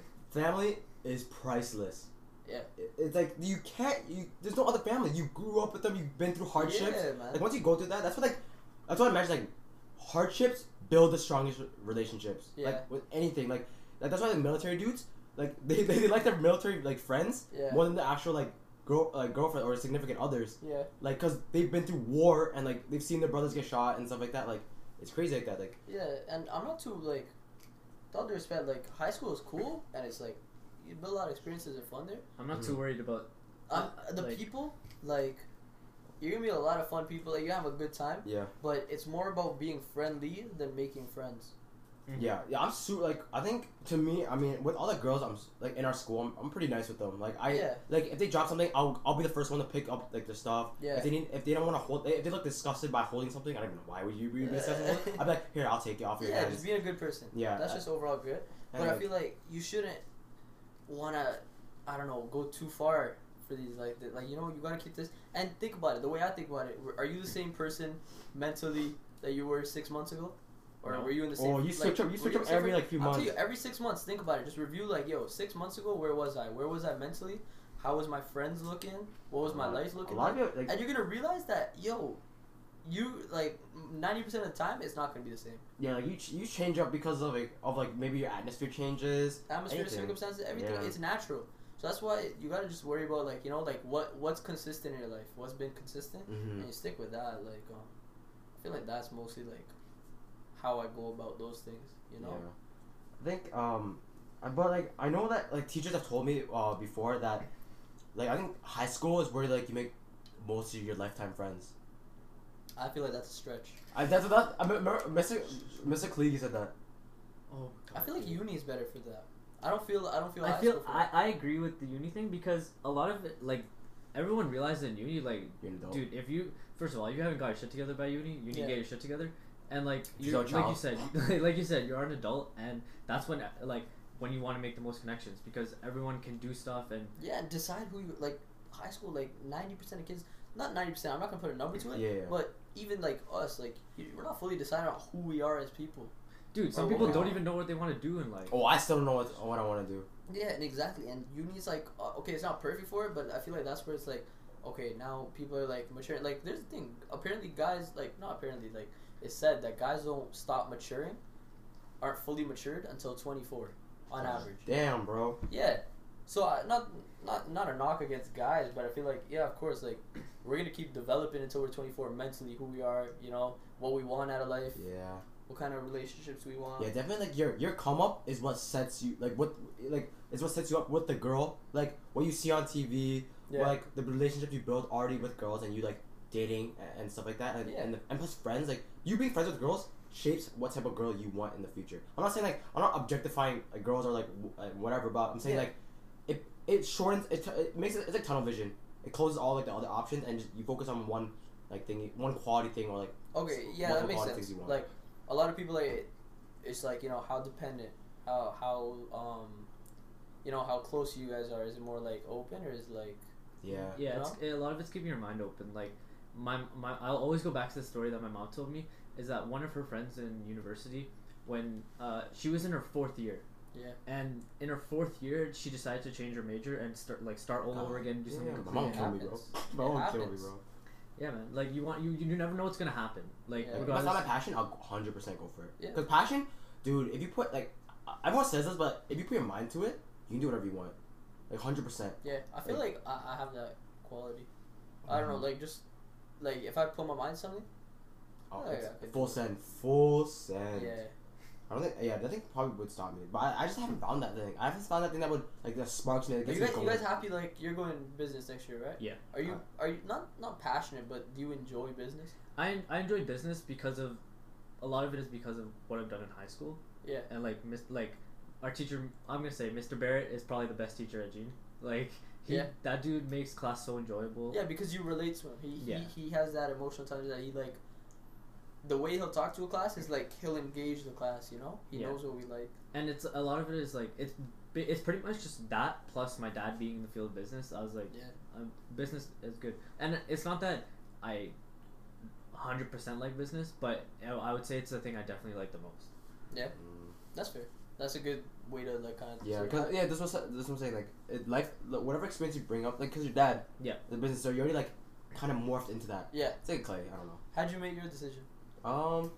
Family is priceless. Yeah. It- It's like you can't. You there's no other family. You grew up with them. You've been through hardships. Yeah, man. Like once you go through that, that's what like. That's what I imagine. Like hardships build the strongest relationships. Yeah. Like with anything. Like, like that's why the military dudes like they, they, they like their military like friends Yeah. more than the actual like girl like girlfriend or significant others. Yeah. Like because they've been through war and like they've seen their brothers get shot and stuff like that. Like it's crazy like that. Like Yeah, and I'm not too like, with all due respect, like high school is cool and it's like, you build a lot of experiences and fun there. I'm not Mhm. too worried about Um, Uh, the like- people, like, you're gonna meet a lot of fun people. Like you have a good time, yeah. but it's more about being friendly than making friends. Mhm. Yeah, yeah, I'm super like I think to me, I mean, with all the girls, I'm s- like in our school, I'm, I'm pretty nice with them. Like I Yeah. like if they drop something, I'll I'll be the first one to pick up like their stuff. Yeah. If they need, if they don't want to hold, if they look disgusted by holding something, I don't even know why would you be disgusted. with it? I'd be like, here, I'll take it off your Yeah, hands. just being a good person. Yeah, That's I- just overall good. And, But I like, feel like you shouldn't wanna, I don't know, go too far for these. Like, the, like you know, you gotta keep this. And think about it. The way I think about it, are you the same person mentally that you were six months ago, or No. were you in the same? Oh, you switch like, up. You were switch in up the same every per- like few I'll months. tell you, every six months, think about it. Just review like, yo, six months ago, where was I? Where was I mentally? How was my friends looking? What was my Uh, life a looking lot like? of it, like And you're gonna realize that, yo, you like ninety percent of the time, it's not gonna be the same. yeah, like you ch- you change up because of like of like maybe your atmosphere changes. Atmosphere, Anything. circumstances, everything. Yeah. It's natural. So that's why you gotta just worry about like you know like what what's consistent in your life, what's been consistent, Mm-hmm. and you stick with that. Like um, I feel like that's mostly like how I go about those things. You know. Yeah. I think um, I- but like I know that like teachers have told me uh before that, like I think high school is where like you make most of your lifetime friends. I feel like that's a stretch. I that's that I remember Mister Mister Kliege said that. Oh. I feel like uni is better for that. I don't feel I don't feel. I high feel school for I, that. I agree with the uni thing because a lot of it like everyone realizes in uni like You're an adult. dude if you first of all you haven't got your shit together by uni you need Yeah. to get your shit together and like you You're a like you child. said like you said you're an adult and that's when like when you want to make the most connections because everyone can do stuff and Yeah, and decide who you like. High school, like ninety percent of kids, not ninety percent. I'm not gonna put a number to it. Yeah, yeah. But even like us, like you, we're not fully decided on who we are as people. dude some Or people what- don't even know what they want to do in life. Oh, I still don't know what what I want to do. Yeah, and exactly. And uni's like uh, okay, it's not perfect for it, but I feel like that's where it's like okay, now people are like maturing. Like there's the thing. Apparently, guys like not apparently like it's said that guys don't stop maturing, aren't fully matured until twenty-four, on average. Damn, bro. Yeah. So uh, not not not a knock against guys, but I feel like yeah, of course, like we're gonna keep developing until we're twenty-four mentally, who we are, you know, what we want out of life, Yeah. what kind of relationships we want. Yeah, definitely. Like your your come up is what sets you like what like is what sets you up with the girl. Like what you see on T V, Yeah. or, like the relationships you build already with girls and you like dating and, and stuff like that. And Yeah. and, the, and plus friends, like you being friends with girls shapes what type of girl you want in the future. I'm not saying like I'm not objectifying like girls or like, w- like whatever, but I'm saying Yeah. like it it shortens it, t- it makes it it's like tunnel vision. It closes all like the other options and just you focus on one like thing, one quality thing or like Okay, yeah, multiple that makes quality sense. things you want. Like a lot of people like it's like you know how dependent, how how um, you know how close you guys are. Is it more like open or is it like yeah. Yeah, You it's, a lot of it's keeping your mind open. Like my my, I'll always go back to the story that my mom told me. Is that one of her friends in university, when uh, she was in her fourth year, yeah and in her fourth year she decided to change her major and start like start all over again, and do something Yeah, my completely. mom It killed me, bro. happens. My It mom killed me, happens. bro. Yeah, man. Like you want you you never know what's gonna happen. Like Yeah. If that's regardless. not my passion, I'll one hundred percent go for it. Yeah. Because passion, dude, if you put, like, uh, everyone says this, but if you put your mind to it, you can do whatever you want. Like, one hundred percent. yeah. I feel like I, I have that quality. I don't know, Mhm. like just like if I put my mind to something. Oh, Oh, it's yeah, I could full do it. send. Full send. Yeah. I don't think, yeah, that thing probably would stop me. But I, I just haven't found that thing. I haven't found that thing that would, like, that sparks me. That Are gets you me guys, you going. guys happy? Like you're going business next year, right? Yeah. Are you Uh, are you not not passionate, but do you enjoy business? I I enjoy business because of, a lot of it is because of what I've done in high school. Yeah. And like miss like, our teacher I'm gonna say Mister Barrett is probably the best teacher at Gene. Like he, Yeah. that dude makes class so enjoyable. Yeah, because you relate to him. He Yeah. he, he has that emotional touch that he like. The way he'll talk to a class is like he'll engage the class. You know, he Yeah. knows what we like. And it's a lot of it is like it's bi- it's pretty much just that plus my dad being in the field of business. I was like, Yeah. um, business is good, and it's not that I one hundred percent like business, but I I would say it's the thing I definitely like the most. Yeah, Mm. that's fair. That's a good way to like kind of. Yeah, because, yeah, this was, this was what I'm saying, like, it, life, like, whatever experience you bring up, like, because your dad, Yeah. the business, so you already, like, kind of morphed into that. Yeah. It's like a clay, I don't know. How'd you make your decision? Um,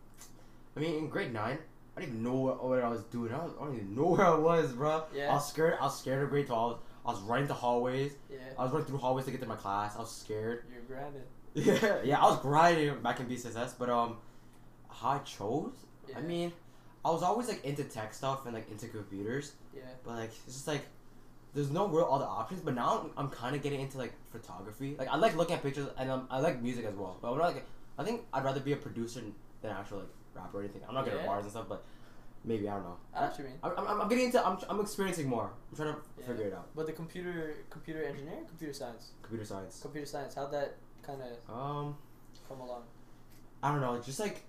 I mean, in grade nine, I didn't even know what, what I was doing. I, was, I don't even know where I was, bro. Yeah. I was scared. I was scared of grade twelve. I was running to hallways. Yeah. I was running through hallways to get to my class. I was scared. You're grinding. Yeah, yeah. I was grinding back in B C S S, but um, how I chose? Yeah. I mean, I was always like into tech stuff and like into computers, Yeah. but like it's just like there's no real other options. But now I'm, I'm kind of getting into like photography. Like I like looking at pictures and um, I like music as well. But I'm not like I think I'd rather be a producer than an actual like rapper or anything. I'm not good at Yeah. bars and stuff, but Maybe I don't know. I know what you mean. I'm, I'm, I'm getting into. I'm, I'm experiencing more. I'm trying to Yeah. figure it out. But the computer, computer engineering, computer science, Computer science. computer science. How'd that kind of Um, come along? I don't know. Just like,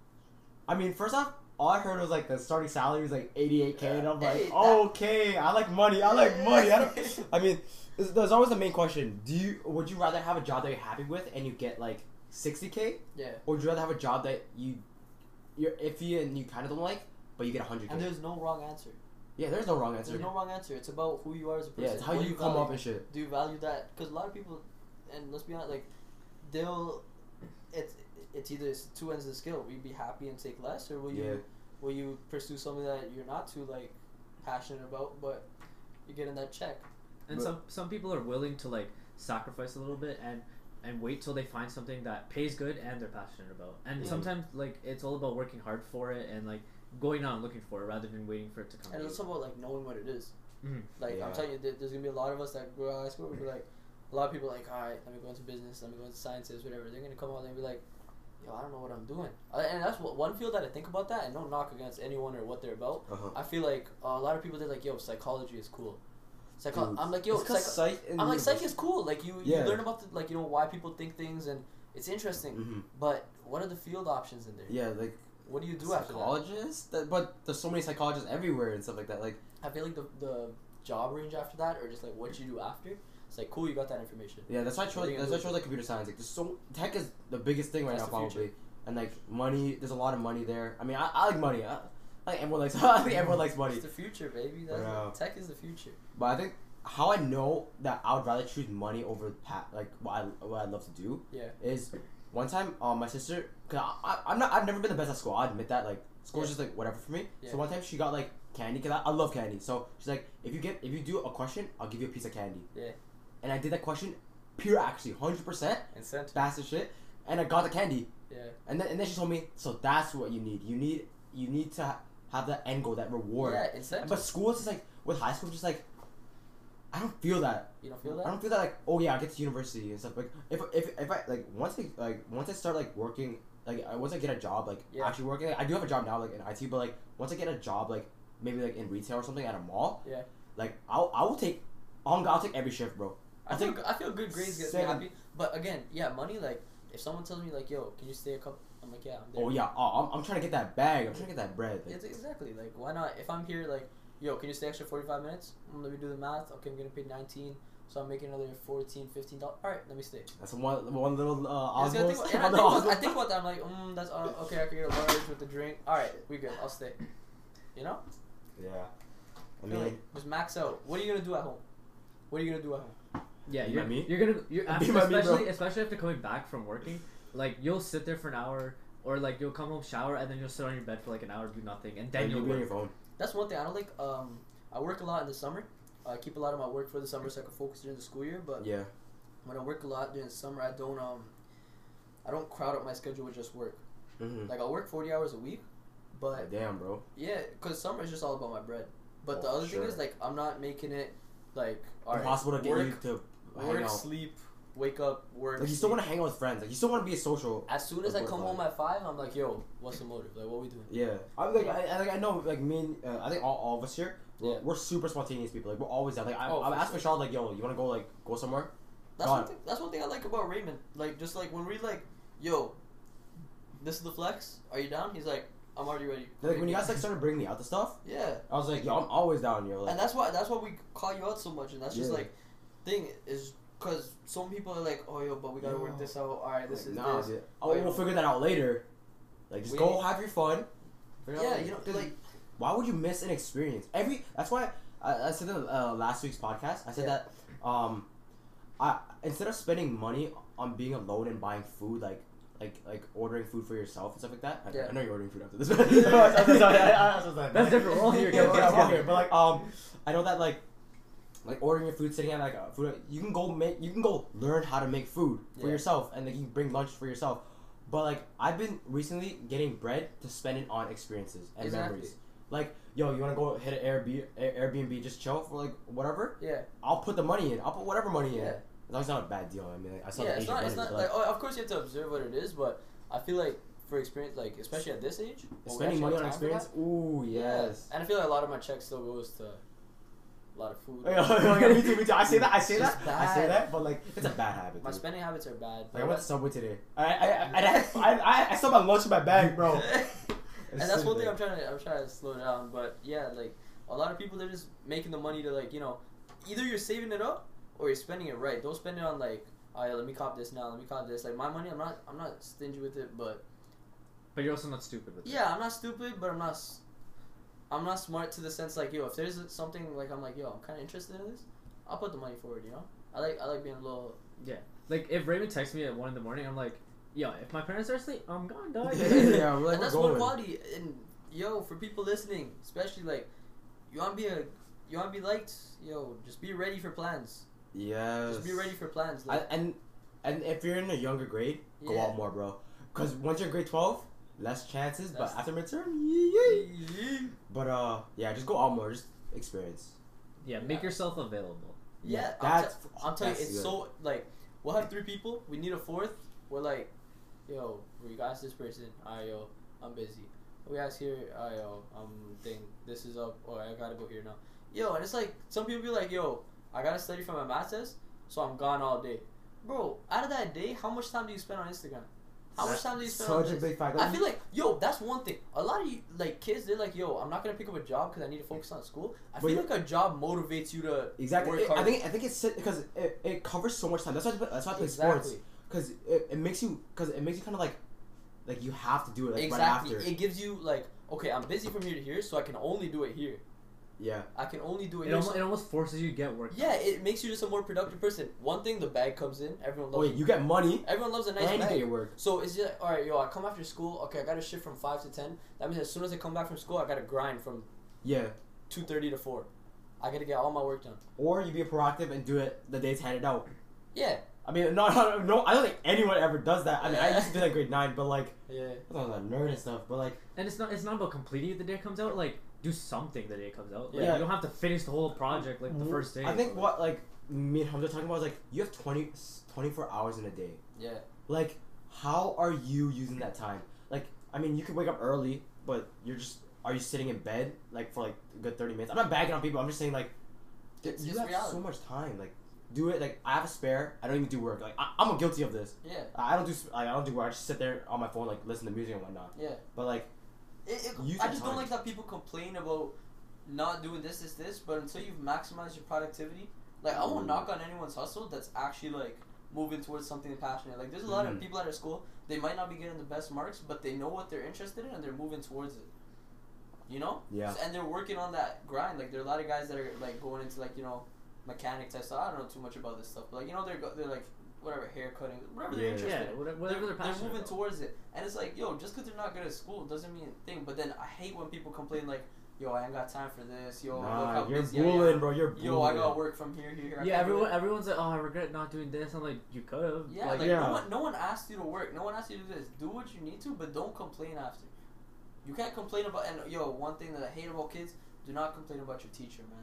I mean, first off, all I heard was like the starting salary was like eighty-eight k, and I'm like, Hey, that- okay, I like money. I like money. I don't. I mean, there's, there's always the main question: Do you would you rather have a job that you're happy with and you get like sixty k, Yeah. or would you rather have a job that you you're iffy and you kind of don't like, but you get one hundred And k? there's no wrong answer. Yeah, there's no wrong answer. There's no wrong answer. It's about who you are as a person. Yeah, it's how What you do come value. up and shit. Do you value that? Because a lot of people, and let's be honest, like they'll, it's it's either it's two ends of the scale. Will you be happy and take less, or will you Yeah. will you pursue something that you're not too like passionate about, but you're getting that check? And But- some some people are willing to like sacrifice a little bit and and wait till they find something that pays good and they're passionate about. And Yeah. sometimes like it's all about working hard for it and like going out and looking for it rather than waiting for it to come. And to it's you. also about like knowing what it is. Mhm. Like Yeah. I'm telling you, there- there's gonna be a lot of us that grow out of high school. We'll be like, a lot of people are like, all right, let me go into business, let me go into sciences, whatever. They're gonna come out and be like, yo, I don't know what I'm doing. Uh, And that's what one field that I think about that, and no knock against anyone or what they're about. Uh-huh. I feel like uh, a lot of people they're like, yo, psychology is cool. Psycho- Dude, I'm like, yo, it's 'cause psycho- psych in I'm like, psych university- is cool. Like you, Yeah. you learn about the, like you know why people think things, and it's interesting. Mhm. But what are the field options in there? Yeah, like What do you do after that? psychologists. That, but there's so many psychologists everywhere and stuff like that. Like, I feel like the the job range after that, or just like what you do after. It's like cool, you got that information. yeah, that's why I What chose. are you That's gonna why I do? chose like computer science. Like, there's so tech is the biggest thing right That's now the future. probably, and like money. There's a lot of money there. I mean, I, I like money. I, I think everyone likes. I think everyone likes money. It's the future, baby. That's But, uh, tech is the future. But I think how I know that I would rather choose money over pa- like what I what I love to do Yeah. is one time um my sister, cause I, I I'm not I've never been the best at school. I admit that. Like school's Yeah. just like whatever for me. Yeah. So one time she got like candy, cause I, I love candy. So she's like, if you get if you do a question, I'll give you a piece of candy. Yeah. And I did that question, pure actually, hundred percent, Incentive. fast as shit, and I got the candy. Yeah. And then and then she told me, so that's what you need. You need you need to ha- have that end goal, that reward. Yeah, incentive. But school is just like with high school, just like I don't feel that. You don't feel I that? don't feel that like, oh yeah, I get to university and stuff. Like if if if I like once I like once I start like working, like I- once I get a job, like Yeah. actually working, like, I do have a job now like in I T, but like once I get a job like maybe like in retail or something at a mall, Yeah. like I'll I will take I'll, I'll take every shift, bro. I I feel think I feel good grades gets me seven- happy. But again, yeah, money. Like if someone tells me like, yo, can you stay a couple? I'm like, yeah, I'm there. Oh yeah, oh, I'm I'm trying to get that bag. I'm trying to get that bread. Like, It's exactly like why not? If I'm here, like, yo, can you stay extra forty-five minutes? Mm, let me do the math. Okay, I'm gonna pay nineteen, so I'm making another fourteen, fifteen dollars. All right, let me stay. that's one one little uh, I, was gonna osmos. think about, and I, think about, I think about that. I'm like, mm, that's uh, okay. I can get a large with the drink. All right, we good. I'll stay. You know? Yeah, I I feel mean, like just max out. What are you gonna do at home? What are you gonna do at home? Yeah, Be you're, my me? you're gonna you're Be after, my me, bro. especially especially after coming back from working, like you'll sit there for an hour or like you'll come home, shower, and then you'll sit on your bed for like an hour, do nothing, and then like, you'll you'll be on work. your phone. That's one thing I don't like. Um, I work a lot in the summer. I keep a lot of my work for the summer so I can focus during the school year. But Yeah. when I work a lot during the summer, I don't um, I don't crowd up my schedule with just work. Mm-hmm. Like I'll work forty hours a week, but Damn, bro. yeah, cause summer is just all about my bread. But Oh, the other sure. thing is like I'm not making it like all right, Impossible to get work, you to hang work, out. sleep, wake up, work. Like you still sleep. want to hang out with friends. Like you still want to be a social. As soon as I Like, come work home at five, I'm like, yo, what's the motive? Like, what we doing? Yeah, I'm like I, I like I know like me and uh, I think all, all of us here we're, Yeah. we're super spontaneous people. Like we're always down. Like I, Oh, I've for asked sure. Michelle like, yo, you want to go like go somewhere? That's God. one thing. That's one thing I like about Raymond. Like, just like when we like, yo, this is the flex. Are you down? He's like, I'm already ready. Like when you guys like started bringing me out to stuff, Yeah, I was like, yo, I'm always down. Yo, like and that's why that's why we call you out so much, and that's just Yeah. like, thing is because some people are like, oh yo, but we gotta Yo. work this out. All right, this like, is nah, this. dude. Oh, Oh, yeah. we'll figure that out later. Like just We- go have your fun. Figure it out Yeah, later. you know, Dude, like why would you miss an experience? Every that's why I, I said in uh, last week's podcast. I said Yeah. that um, I instead of spending money on being alone and buying food, like like like ordering food for yourself and stuff like that. I, Yeah. I know you're ordering food after this. Yeah. I'm sorry, I- I- I'm sorry. That's different. We're all here. Yeah, We're we're all all here. here. But like um, I know that like. Like ordering your food, sitting at like a food, you can go make, you can go learn how to make food for Yeah. yourself, and like you can bring lunch for yourself. But like I've been recently getting bread to spend it on experiences and Exactly. memories. Like, yo, you wanna go hit an Airbnb, Airbnb, just chill for like whatever. yeah, I'll put the money in. I'll put whatever money in. Yeah. As long as it's not a bad deal. I mean, like, I saw yeah. the It's Asian not. money, It's not but, like. Oh, of course you have to observe what it is, but I feel like for experience, like especially at this age. when we Spending actually money have on time for experience. that. Ooh, yes. And I feel like a lot of my check still goes to a lot of food. yeah, yeah, me too, me too. I say that, I say It's that, just I say bad. that, but like, it's a bad habit. My dude. spending habits are bad. Like I went to Subway today. I I I I, had, I, I, I still have my lunch in my bag, bro. And that's one thing I'm trying to I'm trying to slow down. But yeah, like a lot of people, they're just making the money to like you know, either you're saving it up or you're spending it right. Don't spend it on like, oh yeah, let me cop this now, let me cop this. Like my money, I'm not I'm not stingy with it, but But you're also not stupid with it. yeah, I'm not stupid, but I'm not s- I'm not smart to the sense like yo, if there's something like I'm like yo, I'm kind of interested in this, I'll put the money forward. You know, I like I like being a little. Yeah. Like if Raymond texts me at one in the morning, I'm like, yo, if my parents are asleep, I'm gone, dog. yeah, we're like, And that's we're one going. quality. And yo, for people listening, especially like, you want to be a, you want to be liked. Yo, just be ready for plans. Yes. Just be ready for plans. I, Like, and and if you're in a younger grade, go Yeah. out more, bro. Cause once you're in grade twelve, less chances. That's- but after midterm, yee yee. But uh, yeah, just go out more, just experience. Yeah, make Yeah. yourself available. yeah, that's. I'm, t- I'm telling you, that's it's good. so like, we'll have three people. We need a fourth. We're like, yo, we ask this person. Alright, yo, I'm busy. We ask here. Alright, yo, um, thing. This is up. Or I gotta go here now. Yo, and it's like some people be like, yo, I gotta study for my math test, so I'm gone all day. Bro, out of that day, how much time do you spend on Instagram? How much time do you spend on Such a this? big fact. I feel like, yo, that's one thing. A lot of you, like kids, they're like, yo, I'm not gonna pick up a job because I need to focus on school. I But feel you- like a job motivates you to exactly. work It- hard. I think I think it's because it, it covers so much time. That's why I, play- that's why I play sports. Exactly. Because it, it makes you because it makes you kind of like like you have to do it like, Exactly. right after. It gives you like, okay, I'm busy from here to here, so I can only do it here. Yeah. I can only do it, It here. almost, so- it almost forces you to get work. yeah, it makes you just a more productive person. One thing, the bag comes in. Everyone Oh loves. wait, you get money everyone loves a nice and you bag. get your work. So it's just all right, yo. I come after school. Okay, I got to shift from five to ten. That means as soon as I come back from school, I got to grind from Yeah. two thirty to four. I got to get all my work done. Or you be proactive and do it the days handed out. Yeah. I mean, no, no, no, I don't think anyone ever does that. I mean, I used to do that in grade nine, but like, Yeah. I was a nerd and stuff. But like, And it's not it's not about completing it the day it comes out. Like do something the day it comes out. Like, Yeah. you don't have to finish the whole project like the first day. I think what like me and Hamza talking about is like you have twenty, twenty-four hours in a day. Yeah. Like, how are you using that time? Like, I mean, you could wake up early, but you're just are you sitting in bed like for like a good thirty minutes? I'm not bagging on people. I'm just saying like, It's- you it's have reality. so much time. Like, do it. Like, I have a spare. I don't even do work. Like, I, I'm guilty of this. Yeah. I don't do s- like, I don't do work. I just sit there on my phone like listen to music and whatnot. Yeah. But like, It, it, Use I your just don't time. like that people complain about not doing this, this, this, but until you've maximized your productivity, like I won't Mm. knock on anyone's hustle that's actually like moving towards something passionate. Like there's a lot Mhm. of people at our school, they might not be getting the best marks, but they know what they're interested in and they're moving towards it. You know? yeah. And they're working on that grind. Like there are a lot of guys that are like going into like, you know, mechanics. I saw I don't know too much about this stuff, but like you know they're go- they're like whatever hair cutting, whatever they're Yeah. interested yeah, in. whatever, whatever they're, They're, they're passionate moving about. towards it, and it's like, yo, just because they're not good at school doesn't mean a thing. But then I hate when people complain like, yo, I ain't got time for this. Yo, look Nah, how you're busy I bullying, am. bro. You're bullying. Yo, I got work from here, here. here. I Yeah, can't do everyone it. everyone's like, oh, I regret not doing this. I'm like, you could have. Yeah, like, like yeah. no one, no one asked you to work. No one asked you to do this. Do what you need to, but don't complain after. You can't complain about. And yo, one thing that I hate about kids: do not complain about your teacher, man.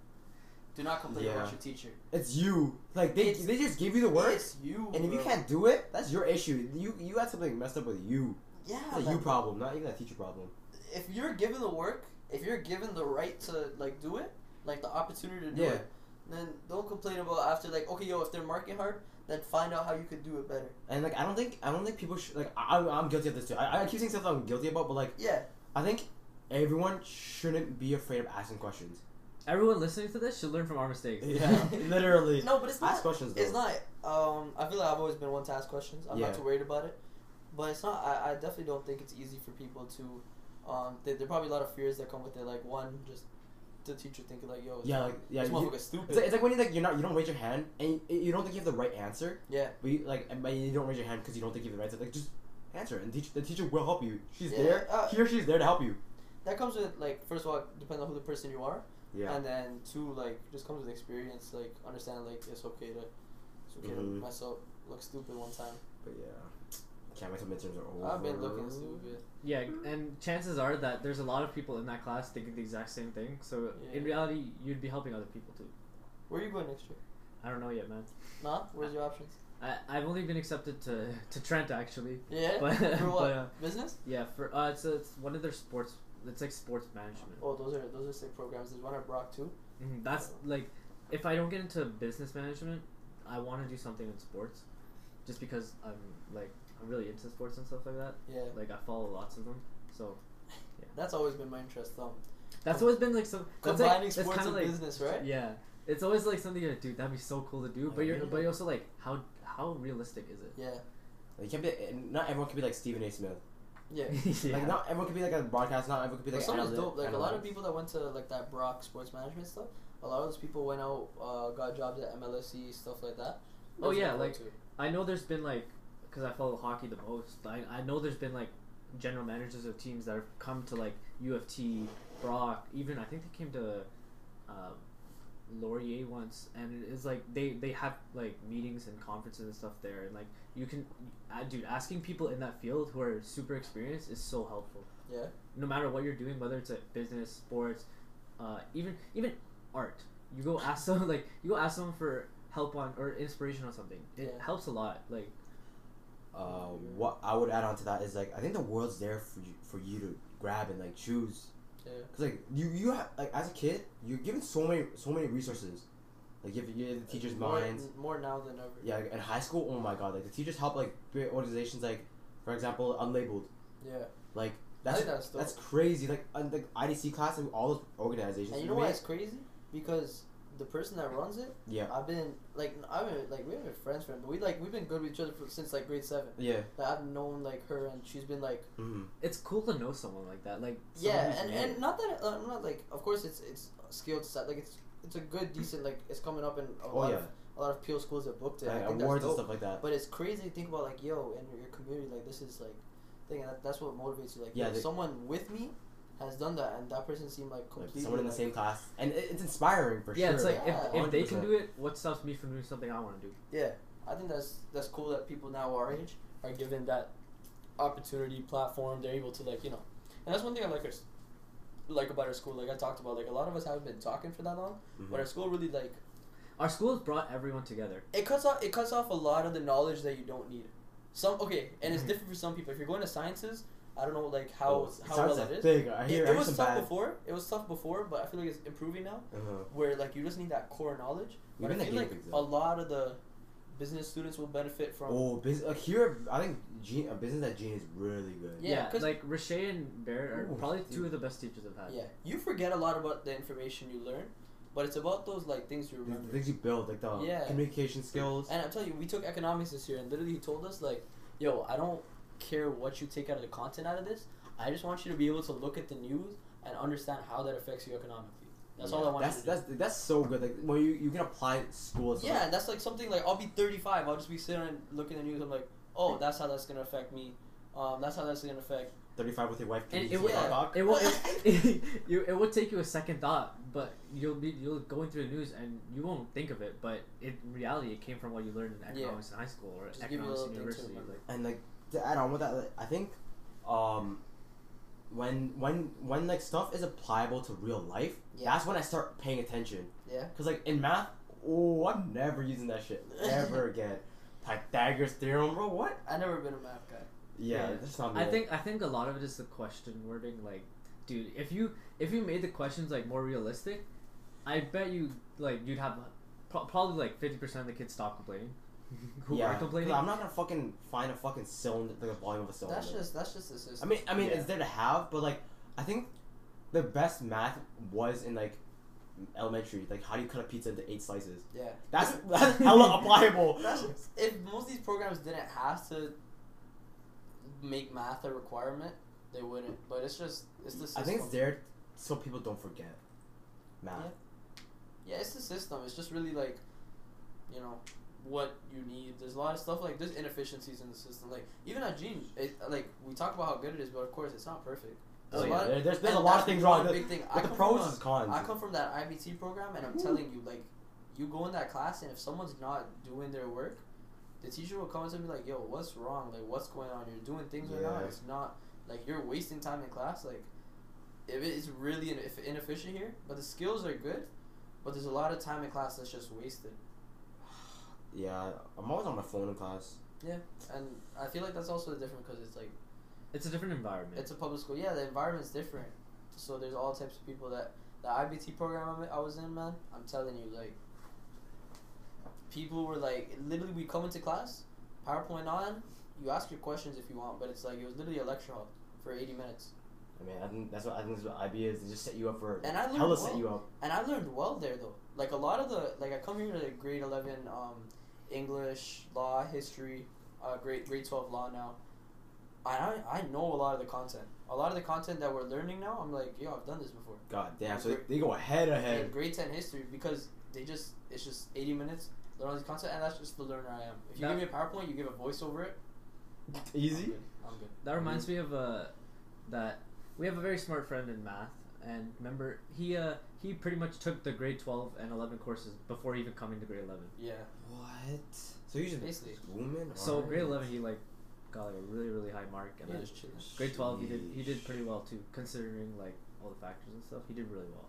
Do not complain Yeah. about your teacher. It's you. Like they It's- they just give you the work, It's you. and if you bro. can't do it, that's your issue. You you had something messed up with you. yeah, It's a man. you problem, not even a teacher problem. If you're given the work, if you're given the right to like do it, like the opportunity to do Yeah. it, then don't complain about after like okay, yo, if they're marking hard, then find out how you could do it better. And like I don't think I don't think people should like I I'm I'm guilty of this too. I, I keep saying stuff I'm guilty about, but like Yeah, I think everyone shouldn't be afraid of asking questions. Everyone listening to this should learn from our mistakes. Yeah, literally. no, but it's not. Ask questions though. It's not. Um, I feel like I've always been one to ask questions. I'm Yeah. not too worried about it. But it's not. I, I definitely don't think it's easy for people to. Um, there, there are probably a lot of fears that come with it. Like one, just the teacher thinking like, "Yo, this Yeah, mother- like yeah. this You, motherfucker's stupid." it's, like, it's like when you like you're not you don't raise your hand and you, you don't think you have the right answer, yeah, but you like and- but you don't raise your hand because you don't think you have the right answer. Like just answer and teach the teacher will help you. She's Yeah, there. uh, he or she's there to help you. that comes with like first of all, depending on who the person you are, Yeah. and then two, like just comes with experience. Like understand like it's okay to, it's okay Mhm. to mess up, look stupid one time. But yeah, can't wait till midterms are over. I've been looking stupid. Yeah, and chances are that there's a lot of people in that class thinking the exact same thing. So Yeah. in reality, you'd be helping other people too. Where are you going next year? I don't know yet, man. Nah, where's your options? I I've only been accepted to to Trent actually. Yeah. But- For what? but, uh, Business? Yeah, for uh, it's, a, it's one of their sports. It's like sports management. Oh, those are those are sick programs. There's one at Brock too. Mhm, That's like, if I don't get into business management, I want to do something in sports, just because I'm like I'm really into sports and stuff like that. Yeah. Like I follow lots of them, so That's always been my interest though. that's always been like some that's Combining like, that's sports kinda and like, business, right? Yeah, it's always like something like, dude, that'd be so cool to do. But you're Yeah. but you're also like, how how realistic is it? Yeah. Like, you can't be. Not everyone can be like Stephen A. Smith. Yeah. Yeah. Like, not everyone can be like a broadcast. Not everyone can be But like. some is analyst- dope. Like a lot of analyst. people that went to like that Brock sports management stuff. A lot of those people went out, uh, got jobs at M L S C, stuff like that. Oh, Those yeah, are cool like- too. I know there's been like, because I follow hockey the most, but I, I know there's been like general managers of teams that have come to like U F T, Brock, even I think they came to uh, Laurier once, and it's like they, they have like meetings and conferences and stuff there, and like you can, uh, dude, asking people in that field who are super experienced is so helpful. Yeah. No matter what you're doing, whether it's like business, sports, uh, even even art, you go ask someone like you go ask someone for help on or inspiration on something. It Yeah. helps a lot. Like. Uh, what I would add on to that is like I think the world's there for you for you to grab and like choose. Yeah. Cause like you you have like as a kid you're given so many so many resources, like you have, you have the teachers' more, minds. More now than ever. Yeah, like, in high school, oh my god, like the teachers help like create organizations like, for example, Unlabeled. Yeah. Like I that's think that's dope. that's crazy. Like on the I D C class and all those organizations. And you we know why made- it's crazy? Because the person that runs it, Yeah. I've been like I've been like we've been friends friends, but we like we've been good with each other for, since like grade seven. Yeah. Like, I've known like her, and she's been like Mm-hmm. It's cool to know someone like that. Like someone yeah, who's and, made and it. not that uh, I'm not like of course it's it's skilled set like it's it's a good decent like it's coming up in a Oh lot yeah. of a lot of P O schools that booked it. Like, I think awards that's and dope. stuff like that. But it's crazy to think about like yo in your community like this is like thing and that, that's what motivates you like Yeah, yo, they- someone with me has done that and that person seemed like Like completely someone in the like, same class, and it, it's inspiring for Yeah, sure. it's like Yeah, if, if they can one hundred percent. do it, what stops me from doing something I want to do? Yeah, I think that's that's cool that people now our age are given that opportunity platform. They're able to like you know, and that's one thing I like our, s- like about our school. Like I talked about, like a lot of us haven't been talking for that long, Mhm. but our school really like Our school has brought everyone together. it cuts off it cuts off a lot of the knowledge that you don't need. Some okay, and it's Mhm. different for some people. If you're going to sciences, I don't know like Oh, how it how sounds well like it is. big. I It, hear, I it hear was some tough bad. before. It was tough before, but I feel like it's improving now. Uh-huh. Where like you just need that core knowledge. But Even I the feel like guinea pigs, a though. lot of the business students will benefit from. Oh, business. Like here, I think Gene, a business at Gene is really good. Yeah, Yeah, 'cause- like Rashay and Barrett are Ooh, probably dude. two of the best teachers I've had. Yeah, you forget a lot about the information you learn, but it's about those like things you The remember. things you build, like the Yeah. communication skills. And I'm telling you, we took economics this year, and literally he told us like, "Yo, I don't care what you take out of the content out of this. I just want you to be able to look at the news and understand how that affects you economically. That's all I want That's you to that's that's so good. Like when you you can apply school. do." Yeah, and that's like something like I'll be thirty-five. I'll just be sitting and looking at the news. I'm like, "Oh, that's how that's gonna affect me. Um, that's how that's gonna affect." thirty-five with your wife. And Can it you would, see my Yeah. cock? it will it, you it would take you a second thought, but you'll be you'll going through the news and you won't think of it, but in reality it came from what you learned in Yeah. economics in high school or Just give you a economics little in thing to university. remember. Like, And like to add on with that, like, I think, um, when when when like stuff is applicable to real life, Yeah. that's when I start paying attention. Yeah. Cause like in math, oh, I'm never using that shit ever again. Pythagoras theorem, bro. What? I never been a math guy. Yeah, Yeah. that's not me. I think I think a lot of it is the question wording. Like, dude, if you if you made the questions like more realistic, I bet you like you'd have pro- probably like fifty percent of the kids stop complaining. Who yeah, are complaining? 'cause I'm not gonna fucking find a fucking cylinder, like a volume of a cylinder. That's just that's just the system. I mean, I mean, Yeah. it's there to have, but like, I think the best math was in like elementary. Like, how do you cut a pizza into eight slices? yeah. That's that's hella applicable. That's if most of these programs didn't have to make math a requirement, they wouldn't. But it's just it's the system. I think it's there so people don't forget math. Yeah. Yeah, it's the system. It's just really like, you know, what you need. There's a lot of stuff like there's inefficiencies in the system. Like even at Gene, it, like we talk about how good it is, but of course it's not perfect. Oh, There's a yeah. lot- There- there's there's a and lot of that's things one wrong. The, Big thing. I with the come pros from is cons. a, I come from that I B T program, and I'm telling you, like, you go in that class, and if someone's not doing their work, the teacher will come and be like, "Yo, what's wrong? Like, what's going on? You're doing things or not? Yeah. It's not like you're wasting time in class. Like, if it is really ineff- inefficient here, but the skills are good, but there's a lot of time in class that's just wasted." Yeah, I'm always on my phone in class. Yeah, and I feel like that's also different because it's like It's a different environment. it's a public school. Yeah, the environment's different. So there's all types of people that the I B T program I'm- I was in, man. I'm telling you, like, people were like, literally, we come into class, PowerPoint on, you ask your questions if you want, but it's like it was literally a lecture hall for eighty minutes. I mean, I think that's what I think that's what I B is. They just set you up for. And I learned hella well. set you up. And I learned well there though. Like a lot of the like I come here to like grade eleven um, English, law, history, uh, grade grade twelve law now. I I know a lot of the content. A lot of the content that we're learning now, I'm like, yo, I've done this before. God damn! And So they, gra- they go ahead in ahead. grade ten history because they just it's just eighty minutes learn all these content and that's just the learner I am. If you That- give me a PowerPoint, you give a voice over it. I'm Easy. good. I'm good. That reminds me of uh, that we have a very smart friend in math, and remember he uh he pretty much took the grade twelve and eleven courses before even coming to grade eleven. Yeah. What? So you just Basically. woman. So grade eleven he like got like a really really high mark, and Yeah, then just chilling. grade twelve he did he did Sheesh. pretty well too, considering like all the factors and stuff. He did really well.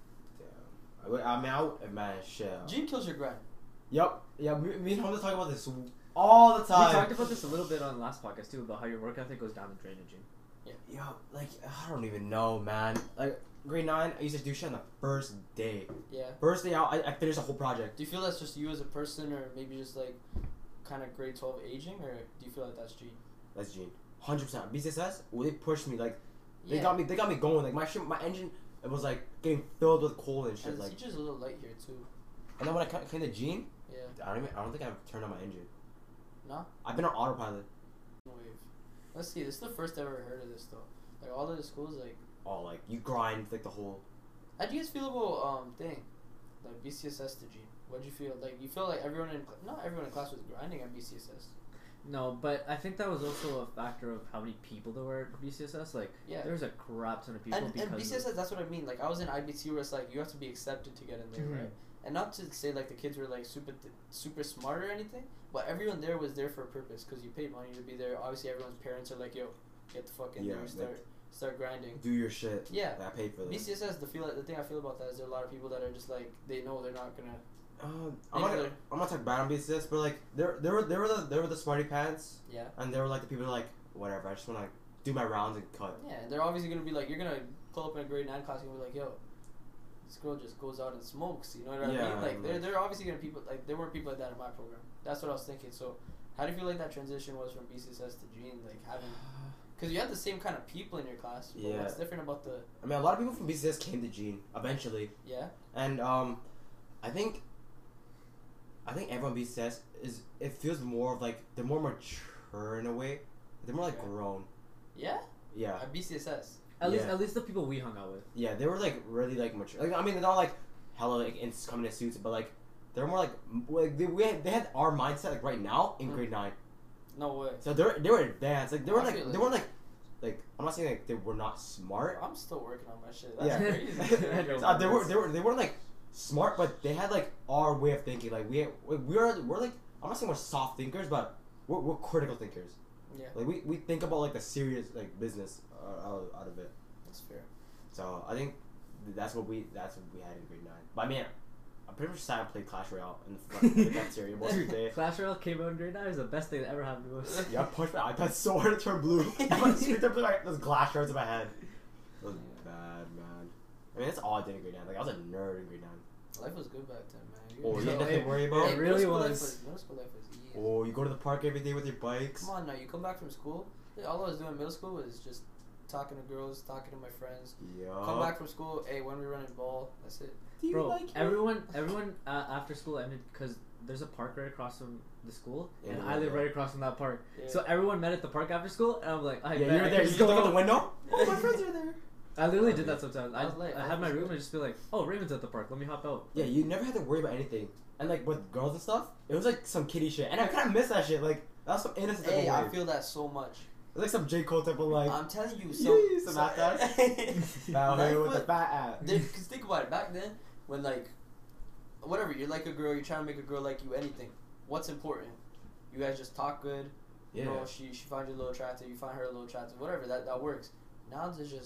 Yeah. Damn. I, I mean, I, man, shit. Gene kills your grind. Yup. Yeah. Me, me and Hamza talk about this all the time. We talked about this a little bit on the last podcast too, about how your work ethic goes down the drain in June. Yo, like I don't even know, man. Like grade nine, I used to do shit on the first day. Yeah. First day out, I, I finished the whole project. Do you feel that's just you as a person, or maybe just like kind of grade twelve aging, or do you feel like that's Gene? That's Gene. Hundred percent. B C S S. Well, they pushed me. Like they Yeah. got me. They got me going. Like my shit, my engine, it was like getting filled with coal and shit. And the Like, teacher's a little light here too. and then when I ca- came to Gene, Yeah. I don't even. I don't think I've turned on my engine. No. I've been on autopilot. Wave. Let's see. This is the first I've ever heard of this though. Like all of the schools, like. Oh, like you grind like the whole. How do you guys feel about um thing, like B C S S to Gene? What do you feel? Like you feel like everyone in cl- not everyone in class was grinding at B C S S. No, but I think that was also a factor of how many people there were at B C S S. Like, Yeah. there's a crap ton of people And, because and B C S S, that's what I mean. Like I was in I B T where it's like you have to be accepted to get in there, Mhm. right? And not to say like the kids were like super th- super smart or anything, but everyone there was there for a purpose because you paid money to be there. Obviously, everyone's parents are like, "Yo, get the fuck in Yeah, there, like- start start grinding." Do your shit. Yeah. I paid for B this. C S S, the feel the thing I feel about that is there are a lot of people that are just like they know they're not gonna. Um, I'm Maybe not. they're- I'm not talking bad on B C S, but like there, there were, there were the, there were the smarty pants, Yeah. and there were like the people who are like whatever. I just want to do my rounds and cut. Yeah, and they're obviously gonna be like, you're gonna pull up in a grade nine class and be like, "Yo, this girl just goes out and smokes." You know what I Yeah, mean? Like and, they're like- they're obviously gonna people like there were people like that in my program. That's what I was thinking. So, how do you feel like that transition was from B C S S to Gene? Like having, because you had the same kind of people in your class. But Yeah. What's different about the I mean, a lot of people from B C S came to Gene eventually, yeah? and um, I think, I think everyone B C S is. It feels more of like they're more mature in a way. They're more like Okay. grown. Yeah. Yeah, At B C S S. at least Yeah. at least the people we hung out with. yeah. They were like really like mature. Like I mean, they're not like hella like in coming in suits, but like they're more like m- like they we had, they had our mindset like right now in Mm. grade nine. No way. So they're they were advanced. Like they were I like feel they like- weren't like like I'm not saying like they were not smart. I'm still working on my shit. That's Yeah. crazy. I know. Uh, they were they were they weren't like smart, but they had like our way of thinking. Like we we we're we're like I'm not saying we're soft thinkers, but we're, we're critical thinkers. Yeah, Like we, we think about like the serious like business uh, out, out of it. that's fair. So I think that's what we that's what we had in grade nine. But I mean, I'm pretty much sad I played Clash Royale in the front of the cafeteria most of the day. Clash Royale came out in grade nine. It was the best thing that ever happened to us. Yeah, I punched my iPad so hard it turned blue. My screen turned blue, like those glass shards in my head. It was bad, man. I mean, that's all I did in grade nine. Like I was a nerd in grade nine. Life was good back then, man. You Oh, were- you had No, nothing it- to worry it about. Hey, really middle school life was. Middle school life was easy. Oh, you go to the park every day with your bikes. Come on now, you come back from school. All I was doing in middle school was just talking to girls, talking to my friends. Yeah. Come back from school, hey, when we running ball, that's it. Do you Bro, like it? everyone everyone uh, after school ended because there's a park right across from the school, Yeah, and yeah, I live yeah. right across from that park. Yeah. So everyone met at the park after school, and I'm like, I Yeah, bet you were I there. can You just just look go out the home. window. Oh, my friends are there. I literally Oh, did yeah. that sometimes. I I, was late. I I had my was room late. and just be like, oh, Raven's at the park. Let me hop out. Yeah, you never had to worry about anything. And like with girls and stuff, it was like some kiddie shit. And I kind of miss that shit. Like that was some innocent type Hey, of I wave. feel that so much. It was like some J Cole type of like. I'm telling you, Yee, some, some ass ass. Now Life here with was- the fat ass. Because think about it, back then, when like, whatever, you're like a girl, you're trying to make a girl like you, anything. What's important? You guys just talk good. Yeah. You know, she she finds you a little attractive, you find her a little attractive, whatever, that, that works. Now there's just,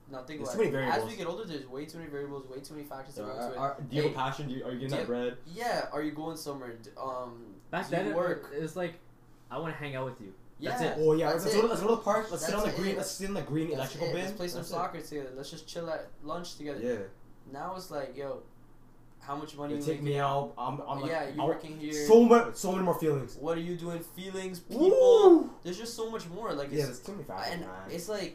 Now think There's about too many it. As variables. we get older, there's way too many variables, way too many factors to So, go are, into it. are, do you have a Hey, passion? Do you, are you getting do that you- bread? Yeah, are you going somewhere? D- Um, Back do you then, it, work. it was like, I want to hang out with you. Yeah, That's it. Oh yeah, that's let's it. go, to, let's go to the park. Let's sit That's on the it. green. Let's sit on the green That's electrical it. bin. Let's play some That's it. soccer together. Let's just chill at lunch together. Yeah. Now it's like, yo, how much money You you take making? me out. I'm, I'm like, yeah, you're I- working here. So much, so many more feelings. What are you doing? Feelings, people. Woo! There's just so much more. Like, Yeah, it's, there's too many factors, and man. it's like,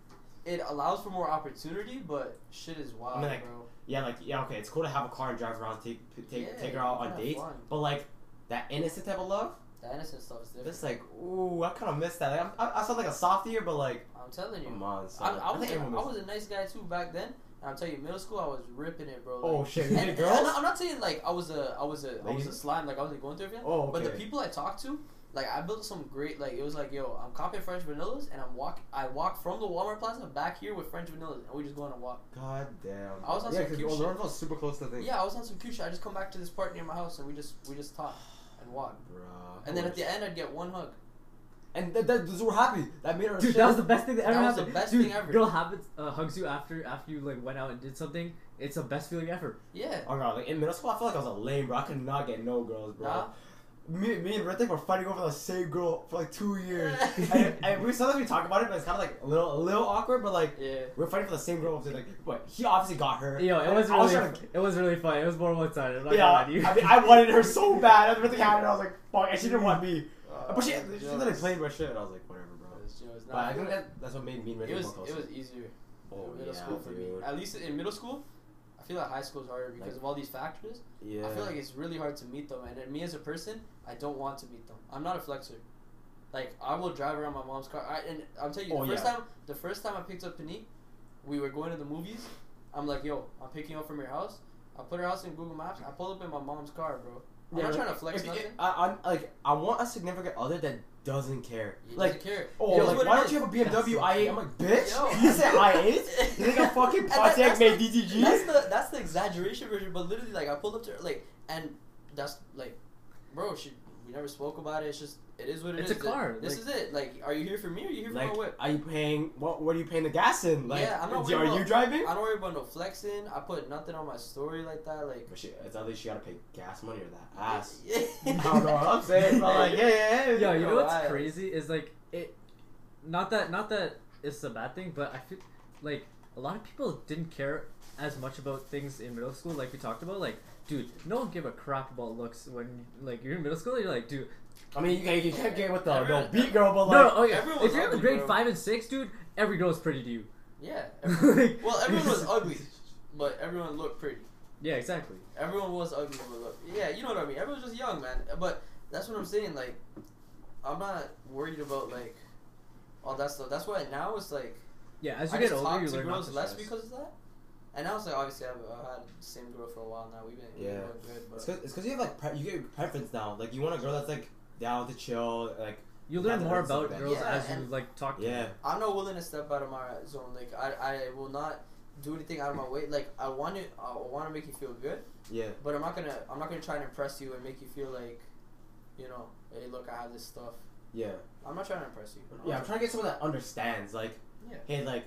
it allows for more opportunity, but shit is wild, I mean, like, bro. Yeah, like yeah, okay, it's cool to have a car and drive around, take take Yeah, take her out you on can have dates, fun. but like that innocent type of love, The innocent stuff is different. it's like ooh, I kind of miss that. Like, I'm, I, I sound like a softie here, but like I'm telling you. come on, son. I, I, was think a, everyone I miss- was a nice guy too back then. And I'm telling you, middle school I was ripping it, bro. Oh Like, shit, you and, did and girls? I'm, not, I'm not saying like I was a I was a I was a Lady? slime, like I wasn't going through everything. Oh, okay. But the people I talked to, like I built some great, like it was like, yo, I'm copying French vanillas and I'm walk I walk from the Walmart Plaza back here with French vanillas and we just go on a walk. God damn. I was on yeah, some because cute shit. Lawrence was super close to the thing. Yeah, I was on some cute shit. I just come back to this park near my house and we just we just talk and walk. Bruh. And then at the end I'd get one hug. and that, that, we're happy. That made her Dude, shit. that was the best thing that ever That was the happened. best Dude, thing ever. girl happens, uh, hugs you after after you like went out and did something. It's the best feeling ever. Yeah. Oh god, like in middle school, I feel like I was a lame, bro. I could not get no girls, bro. Nah. Me, me and Ritik were fighting over the same girl for like two years. and, and we sometimes we talk about it, but it's kind of like a little, a little awkward. But like Yeah. we're fighting for the same girl. So like, but he obviously got her. Yo, it And was I was really, trying to- it was really funny. It was more one sided. I'm not yeah, gonna lie to you. I mean, I wanted her so bad. And Ritik had it. I was like, fuck, and she didn't want me. Uh, but she, it was she literally just- played my shit. And I was like, whatever, bro. it was just- But nah, I I think feel that that's what made me and like Ritik it was more closer. it was easier. Oh, in middle yeah, school for me. dude. At least in middle school, I feel like high school is harder because Like- of all these factors. Yeah. I feel like it's really hard to meet them, and then me as a person, I don't want to meet them. I'm not a flexer. Like I will drive around my mom's car, I, and I'll tell you Oh, the first yeah. time, the first time I picked up Panique, we were going to the movies. I'm like, yo, I'm picking you up from your house. I put her house in Google Maps. I pulled up in my mom's car, bro. I'm Yeah, not like, trying to flex if- nothing. if- I, I'm like, I want a significant other that doesn't care. He like, doesn't care. oh, Here's like, what why it don't is. you have a B M W That's so i eight? true. I'm like, bitch, Yo. you say i eight? You think a fucking And that- Pontiac that's made the- D T G? That's the that's the exaggeration version, but literally, like I pulled up to her, like, and that's like, bro, she we never spoke about it. It's just it is what it It's is. a car, This like- is it. Like, are you here for me? Or are you here for Like, my whip? are you paying? What? What are you paying the gas in? Like, Yeah, I'm not do- worried are you about- driving? I don't worry about no flexing. I put nothing on my story like that. Like, But she, it's at least she gotta pay gas money or that ass. Yeah. I don't know what I'm saying, but like, yeah, yeah, yeah. Yo, you know Yo, what's I- crazy is like it. Not that not that it's a bad thing, but I feel like a lot of people didn't care as much about things in middle school, like we talked about. Like, dude, no one give a crap about looks when like you're in middle school. You're like, dude, I mean, you can't, you can't get with the no Everyone- beat girl, but like, no, no, oh yeah. everyone If was you're in ugly, grade bro. five and six, dude, every girl's pretty to you. yeah. Everyone, Like- well, everyone was ugly, but everyone looked pretty. Yeah, exactly. Everyone was ugly, but look, yeah, you know what I mean. Everyone was just young, man. But that's what I'm saying. Like, I'm not worried about like all that stuff. That's why now it's like Yeah, as you I get just older, talk you to learn not girls to less stress. because of that. And now it's like obviously I've, I've had the same girl for a while now. We've been, we've been Yeah. doing good, it's but cause, it's cause you have like pre- you get preference now. Like you want a girl that's like down to chill, like You learn Not more that it's about something girls bad. as Yeah, you and- like talk to yeah. them. I'm not willing to step out of my zone. Like I, I will not do anything out of my way. Like I want to, I want to make you feel good, Yeah. but I'm not gonna, I'm not gonna try and impress you and make you feel like, you know, hey, look, I have this stuff. Yeah. I'm not trying to impress you. Yeah, I'm trying to get someone that understands. Like, Yeah. hey, like,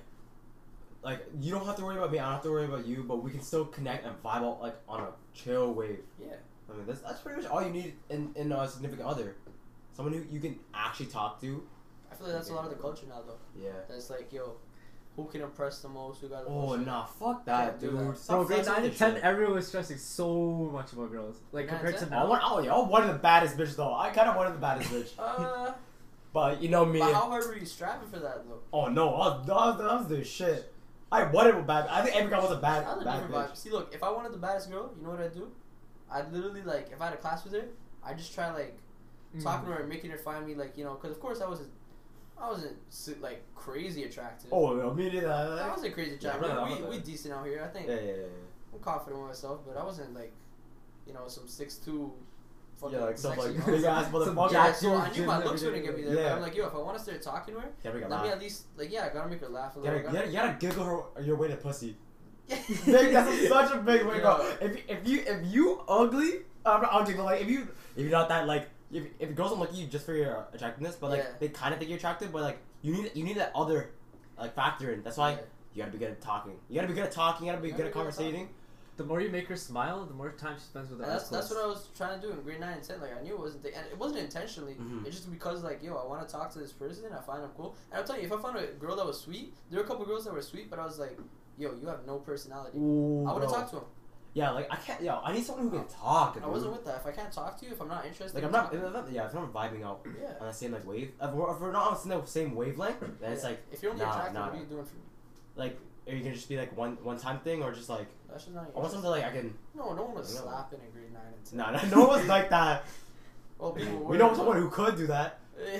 like you don't have to worry about me. I don't have to worry about you. But we can still connect and vibe out like on a chill wave. Yeah. I mean, that's that's pretty much all you need in in a significant other. Someone who you can actually talk to. I feel like that's a lot of the culture now, though. Yeah. That's like, yo, who can impress the most? Who got the Oh most? nah, fuck that, Can't do dude. that. Stop Bro, grade flexing nine to this ten, shit. everyone was stressing so much about girls. Like Nine, compared to ten? I now. want, oh yeah, I wanted the baddest bitch though. I kind of wanted the baddest bitch. Uh, But you know me. but how hard were you striving for that though? Oh no, I was, I was, I was doing shit. I wanted a bad. I think every guy was a bad, I had a bad different vibe. bitch. See, look, if I wanted the baddest girl, you know what I'd do? I'd literally like, if I had a class with her, I'd just try like Mm. talking to her and making her find me like, you know, because of course I wasn't, I wasn't si- like crazy attractive. Oh no, me neither. I wasn't crazy Yeah, attractive. right, we, I'm we, not we bad. decent out here. I think Yeah, yeah, yeah. yeah. I'm confident with myself, but I wasn't like, you know, some six two. Fucking Yeah, like some sexy like girl. big ass Some motherfucker. Yeah, Jack so I dude, knew my gym looks every wouldn't day. get me there. But Yeah. I'm like, yo, if I want to start talking to her, Yeah, we got let me laugh. at least like, yeah, I gotta make her laugh a You little. gotta, you, gotta, you gotta giggle her your way to pussy. Yeah. Big, that's such a big way to go. Yeah. If if you if you ugly, I'm not ugly, but like if you if you're not that like if if girls don't look at you just for your attractiveness, but like Yeah. they kind of think you're attractive, but like you need you need that other like factor in. That's why Yeah. you gotta be good at talking. You gotta be good at talking. You gotta be You good gotta at be good at conversating. The more you make her smile, the more time she spends with And us. that's that's what I was trying to do in grade nine and ten. Like I knew it wasn't, the, and it wasn't intentionally. Mhm. It's just because like yo, I want to talk to this person. I find them cool. And I'll tell you, if I found a girl that was sweet, there were a couple girls that were sweet, but I was like, yo, you have no personality. Ooh, I would have bro. talked to him. Yeah, like I can't. Yo, I need someone who can talk. I dude. wasn't with that. If I can't talk to you, if I'm not interested, Like in I'm not. talking- If I'm, yeah, if I'm not vibing out Yeah. on the same like wave, if we're, if we're not on the same wavelength, then it's Yeah. like if you're only nah, attracted, nah, what are nah. you doing for me? like are you gonna just be like one one time thing or just like That's just not. I want something like I can. No, no one was I know. slapping in grade nine and ten. Nah, nah, no one's like that. Well, people were. We know someone who could do that.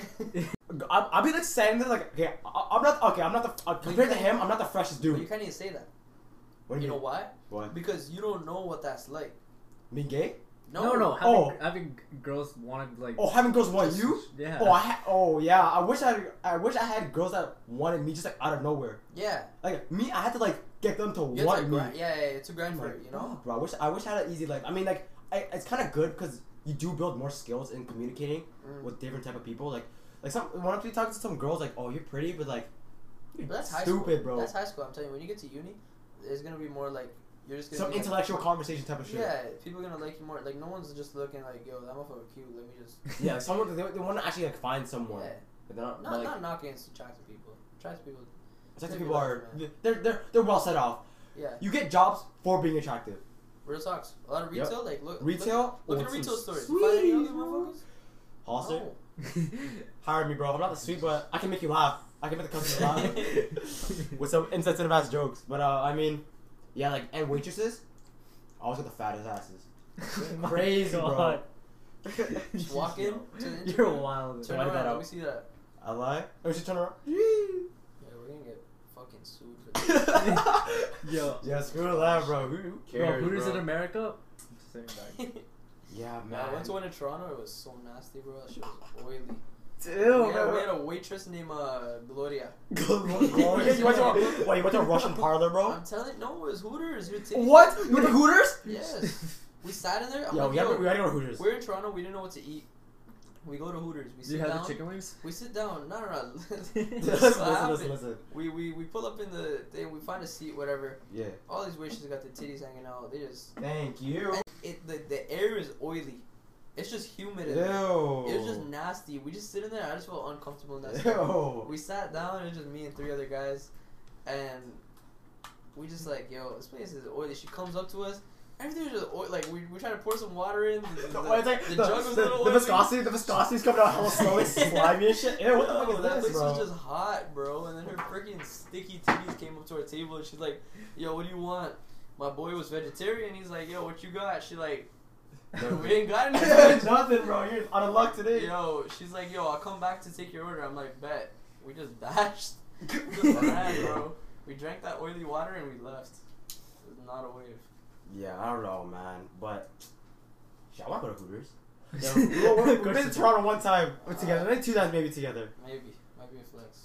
I I'll be like standing there like okay, I, I'm not okay. I'm not the uh, compared to him. I'm not the freshest But you dude. can't even say that. What do You you know mean? why? What? Because you don't know what that's like. Being gay? No, No, no. Having, Oh. having g- girls wanted like. Oh, having girls want you? Yeah. Oh, I ha- oh yeah. I wish I had, I wish I had girls that wanted me just like out of nowhere. Yeah. Like me, I had to like get them to You have to want me. grind, yeah, yeah, it's a grind I'm for like, it, you know? oh, bro, I wish I wish I had an easy like. I mean, like, I, it's kind of good because you do build more skills in communicating Mm. with different type of people. Like, like some when I'm talking to some girls, like, oh, you're pretty, but like, you're But that's high stupid, school. bro. That's high school. I'm telling you, when you get to uni, it's gonna be more like you're just gonna Some be like- intellectual conversation type of shit. Yeah, people are gonna like you more. Like no one's just looking like, yo, that motherfucker cute. Let me just. Yeah, someone they, they want to actually like find someone. Yeah. But they're not, Not but, like, not knocking against attractive people. Attractive people. attractive maybe people like, are man. they're they're they're well set off. Yeah. You get jobs for being attractive. Real talks. A lot of Yep. retail, like look. Retail. Look, look oh, at the retail some stores. You find any sweeties, other bro. motherfuckers? Hollister, No. hire me, bro. I'm not the sweet, but I can make you laugh. I can make the customer laugh with some insensitive ass jokes. But uh, I mean, yeah, like and waitresses, always got the fattest asses. Oh my Crazy, God. Just walk in. To the You're interview, wild. Turn Why did around. that Let out? me see that. I lie. Oh, she turn around. Yeah, we're gonna get fucking sued for this. Yo. Yeah, screw that, bro. Who, who Bro, cares, Hooters bro? in America. I'm just saying that. Yeah, Man, man. I went to one in Toronto. It was so nasty, bro. That shit was oily. Ew, we, had, man. we had a waitress named uh, Gloria. Gloria, you went to a, what, you went to a Russian parlor, bro? I'm telling no, it was Hooters. Your titties- What? You went to Hooters? Yes. We sat in there. I'm Yo, like, we, gotta, yo, we gotta go to Hooters. we're in Toronto. We didn't know what to eat. We go to Hooters. We Do sit you have down. the chicken wings? We sit down. No, no, no. listen, This is listen, what happened. listen, listen. We, we we pull up in the thing. We find a seat, whatever. Yeah. All these waitresses got their titties hanging out. They just Thank you. and it the the air is oily. It's just humid. In Ew. there. It was just nasty. We just sit in there. I just felt uncomfortable in that. spot. Ew. We sat down. It was just me and three other guys, and we just like, yo, this place is oily. She comes up to us. Everything was just oil. Like we we trying to pour some water in. The, the, The, the, it's like, the the, jug was the, a little the oily. viscosity, the viscosity's coming out hella slowly, slimy and shit. Ew, what the fuck Yo, is that this, place bro? was just hot, bro. And then her freaking sticky titties came up to our table, and she's like, "Yo, what do you want?" My boy was vegetarian. He's like, "Yo, what you got?" She like, "We ain't got anything." Nothing, bro. You're out of luck today. Yo, she's like, "Yo, I'll come back to take your order." I'm like, "Bet." We just dashed. We just ran, bro. We drank that oily water and we left. It was not a wave. Yeah, I don't know, man, but shit, I want to go to Hooters. Yeah, we, we, we've been to Toronto one time we're together, maybe two times maybe together. Maybe, might be a flex.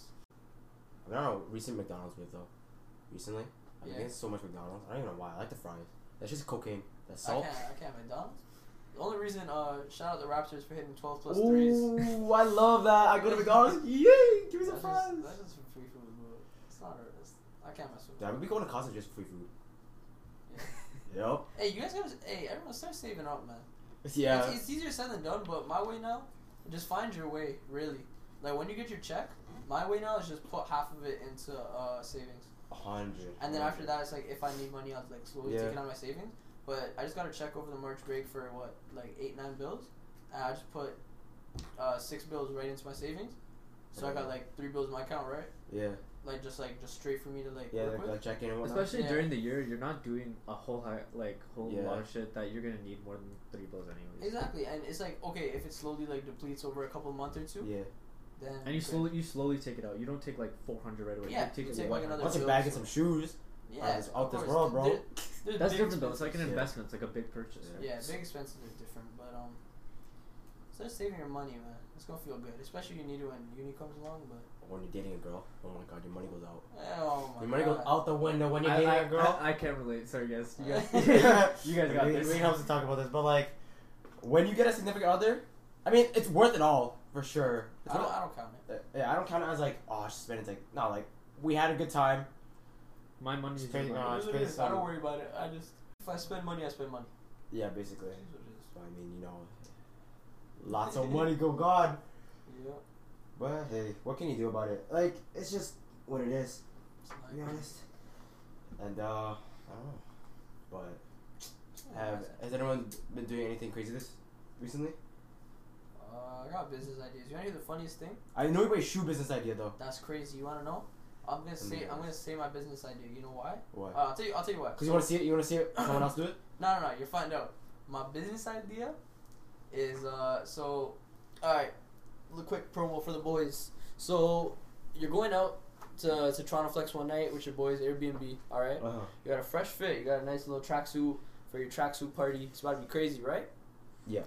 I don't know recent McDonald's with though. Recently, I've been Yeah. getting so much McDonald's. I don't even know why. I like the fries. That's just cocaine. That's I salt. can't, I can't McDonald's. The only reason, uh, shout out the Raptors for hitting twelve plus threes. Ooh, I love that. I go to McDonald's. Yay! Give me some That's fries. just, that's just for free food, bro. It's not. A, it's, I can't mess with Yeah, it. we be going to Costco just for free food. Yeah. Yep. Hey, you guys gotta. Hey, everyone, start saving up, man. Yeah. It's, it's easier said than done, but my way now, just find your way. Really, like when you get your check, my way now is just put half of it into uh savings, A hundred. and then after that, it's like if I need money, I'll like slowly Yeah. take it out of my savings. But I just got a check over the March break for what, like eight, nine bills, and I just put uh six bills right into my savings. So I got like three bills in my account, right? Yeah. Like just like just straight for me to like Yeah, work like, with. like check in and whatnot. Especially Yeah. during the year, you're not doing a whole high, like whole Yeah. lot of shit that you're gonna need more than three bills anyways. Exactly, and it's like okay, if it slowly like depletes over a couple month or two, Yeah. then And you okay. slowly you slowly take it out. You don't take like four hundred right away. Yeah, you take you it take, one like, hundred. another Once a bills bag and or- some shoes. Yeah, Out this- of out this course. world, bro. There- there's That's big different though. It's like an Yeah. investment. It's like a big purchase. Yeah. Yeah, big expenses are different, but um, start saving your money, man. It's gonna feel good, especially you need it when uni comes along. But When you're dating a girl, oh my god, your money goes out. oh my Your money god, goes out the window when you're I, dating I, a girl. I, I can't relate. Sorry guys. You guys, Yeah. you guys got we, this. We have to talk about this, but like, when you get a significant other, I mean, it's worth it all for sure. It's I don't, worth- I don't count it. uh, yeah, I don't count it as like, oh, she's spending. It's like, no, like we had a good time. My money is Straight- your no, money. it's It is what it is. based I don't on- worry about it. I just if I spend money, I spend money. Yeah, basically. It is what it is. So, I mean, you know, lots of money go God. Yeah. But hey, what can you do about it? Like, it's just what it is, It's to not be good. honest. And uh, I don't know. But Yeah, have that's- has anyone been doing anything crazy this recently? Uh, I got business ideas. You wanna hear the funniest thing? I know about shoe business idea though. That's crazy. You wanna know? I'm gonna say I'm gonna say my business idea. You know why? Why? Uh, I'll tell you. I'll tell you why. Because you want to see it. You want to see it, someone else do it. No, no, no. You'll find out. My business idea is uh so. All right, a quick promo for the boys. So you're going out to to Toronto Flex one night with your boys, Airbnb. All right. Uh huh. You got a fresh fit. You got a nice little tracksuit for your tracksuit party. It's about to be crazy, right? Yeah.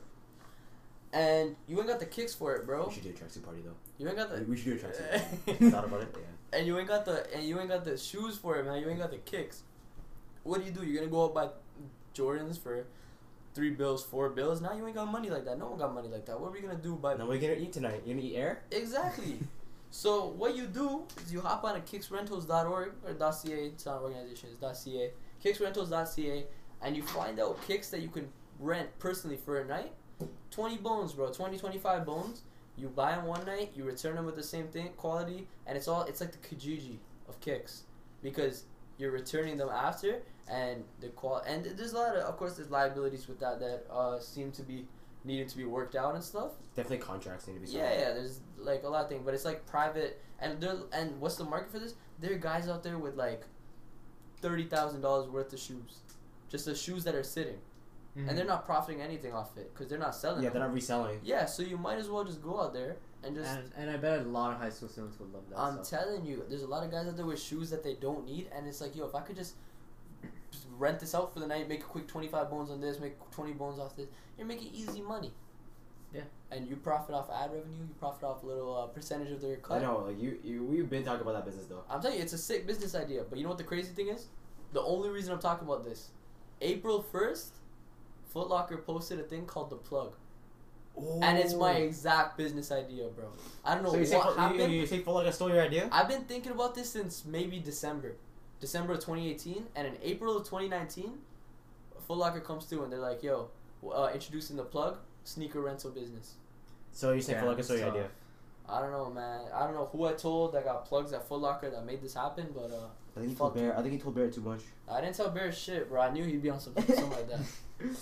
And you ain't got the kicks for it, bro. We should do a tracksuit party though. You ain't got the. We should do a tracksuit party. Thought about it. Yeah. And you ain't got the and you ain't got the shoes for it, man. You ain't got the kicks. What do you do? You're gonna go out buy Jordans for three bills, four bills. Now you ain't got money like that. No one got money like that. What are we gonna do? By Now what are you gonna eat tonight? You gonna eat air? exactly. So what you do is you hop on a kicks rentals dot org or .ca. It's not an organization. It's .ca. kicks rentals dot c a, and you find out kicks that you can rent personally for a night. twenty bones, bro. twenty, twenty-five bones. You buy them one night, you return them with the same thing, quality, and it's all, it's like the Kijiji of kicks. Because you're returning them after, and the qual, and there's a lot of, of course, there's liabilities with that that uh, seem to be needing to be worked out and stuff. Definitely contracts need to be signed. Yeah, yeah, there's like a lot of things, but it's like private, and there, and what's the market for this? There are guys out there with like thirty thousand dollars worth of shoes, just the shoes that are sitting. Mhm. And they're not profiting anything off it because they're not selling. Yeah, them. they're not reselling. Yeah, so you might as well just go out there and just. And, and I bet a lot of high school students would love that I'm stuff. telling you, there's a lot of guys out there with shoes that they don't need, and it's like, yo, if I could just, just rent this out for the night, make a quick twenty-five bones on this, make twenty bones off this, you're making easy money. Yeah. And you profit off ad revenue, you profit off a little uh, percentage of their cut. I know, like you, you, we've been talking about that business though. I'm telling you, it's a sick business idea. But you know what the crazy thing is? The only reason I'm talking about this, April first, Foot Locker posted a thing called The Plug. And it's my exact business idea, bro. I don't know So you what say, Foot- you, happened. you, you say Foot Locker stole your idea? I've been thinking about this since maybe December. December of twenty eighteen. And in April of twenty nineteen, Foot Locker comes through and they're like, yo, uh, introducing The Plug, sneaker rental business. So you say Yeah, Foot Locker stole your so- idea? I don't know, man. I don't know who I told that got plugs at Foot Locker that made this happen, but uh, I think he told Fuck Bear. I think he told Bear too much. I didn't tell Bear shit, bro. I knew he'd be on some, something like that.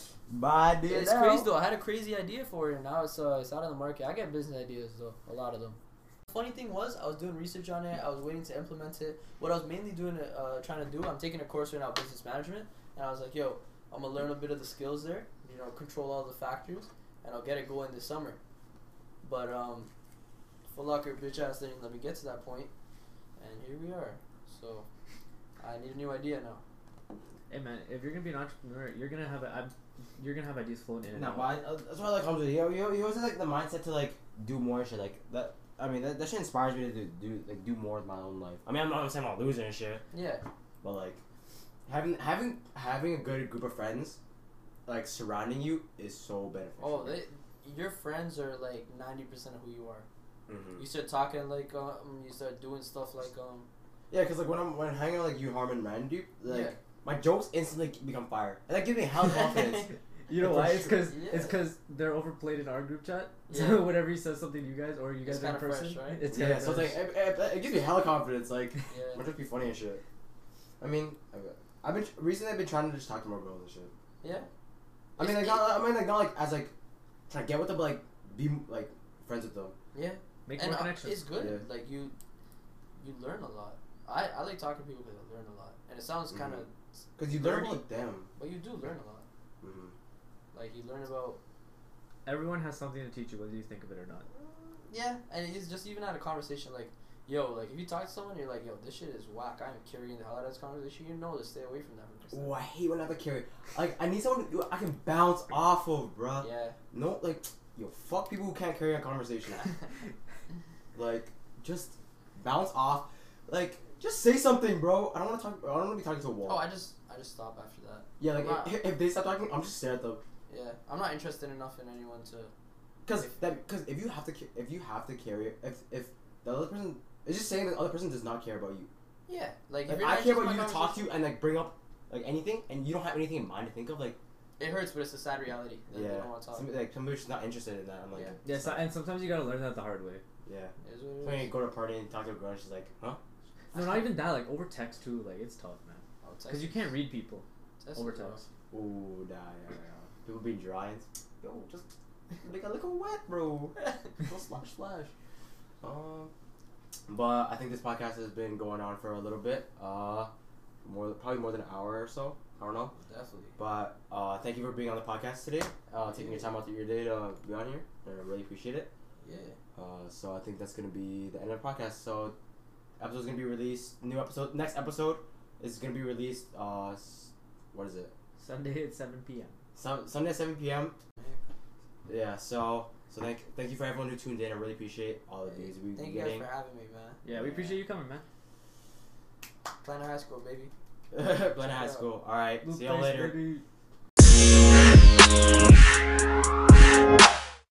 Bad deal. It's crazy though. I had a crazy idea for it, and now it's uh, it's out on the market. I get business ideas though, a lot of them. Funny thing was, I was doing research on it. I was waiting to implement it. What I was mainly doing, uh, trying to do, I'm taking a course right now, business management, and I was like, yo, I'm gonna learn a bit of the skills there. You know, control all the factors, and I'll get it going this summer. But um, Foot Locker bitch ass didn't let me get to that point, and here we are. So I need a new idea now. Hey man, if you're gonna be an entrepreneur, you're gonna have a, I'm, you're gonna have ideas floating in and No, out. but I, uh, that's why I like comes with you. You, you always have like the mindset to like do more shit. Like that. I mean, that, that shit inspires me to do, do like do more with my own life. I mean, I'm not saying I'm not losing and shit, Yeah. but like having having having a good group of friends like surrounding you is so beneficial. Oh, they, your friends are like ninety percent of who you are. Mm-hmm. You start talking like um, you start doing stuff like um. Yeah, cause like when I'm when I'm hanging out like you, Harmon, Randy, like Yeah. my jokes instantly become fire, and that gives me hell confidence. You know For why? It's sure. because Yeah. it's because they're overplayed in our group chat. Yeah. So whenever he says something to you guys or you It's guys are in kinda fresh, person, right? it's Yeah, kinda so it's like fresh. it, it, it gives me hella confidence. Like Yeah. my jokes be funny and shit. I mean, I've- I've been recently. I've been trying to just talk to more girls and shit. Yeah. I mean, like It's- not. I mean, like not like as like trying to get with them, but like be like friends with them. Yeah. Make And more uh, connections. it's good. Yeah. Like you, you learn a lot. I, I like talking to people because I learn a lot, and it sounds kind of, Cause you learn Nerdy. about them. but you do learn a lot. Mm-hmm. Like you learn about. Everyone has something to teach you, whether you think of it or not. Yeah, and it's just even had a conversation like, yo, like if you talk to someone, you're like, yo, this shit is whack. I'm carrying the hell out of this conversation. You know to stay away from that person. Oh, I hate when I have to carry. Like, I need someone who I can bounce off of, bruh. Yeah. No, like, yo, fuck people who can't carry a conversation. Like, just bounce off. Like, just say something, bro. I don't want to talk. I don't want to be talking to a wall. Oh, I just I just stop after that. yeah, like I'm not- if, if they stop talking, I'm just stare at them. Yeah, I'm not interested enough in anyone to. Cause that, cause if you have to, ca- if you have to carry, if if the other person, it's just saying that the other person does not care about you. Yeah, like, if Like, you're I not care interested about in you my to talk to conversation, and like bring up like anything, and you don't have anything in mind to think of. Like, it hurts, but it's a sad reality. That yeah, They don't want to talk. some, like somebody's just not interested in that. I'm like, Yeah. Yeah, so, and sometimes you gotta learn that the hard way. yeah. It is So what when it you is. go to a party and talk to a girl, she's like, huh? No, not even that. Like over text too. Like it's tough, man. Oh, text Because you is- can't read people text over is rough. text. Ooh, nah, yeah, yeah. People being dry and yo, just make a little wet, bro. Go slash slash. Um, but I think this podcast has been going on for a little bit. Uh, more probably more than an hour or so. I don't know. Definitely. But uh, thank you for being on the podcast today. Uh, taking your time out of your day to be on here. I really appreciate it. Yeah. Uh, so I think that's gonna be the end of the podcast. So episode's gonna be released. New episode. Next episode is gonna be released. Uh, s- what is it? Sunday at seven p.m. Sun- Sunday at seven p.m. Yeah. So so thank thank you for everyone who tuned in. I really appreciate all of these. We Thank we you guys getting for having me, man. Yeah, we Yeah. appreciate you coming, man. Plan High School, baby. Glen Check High it out. School. All right. See y'all Thanks, later. baby.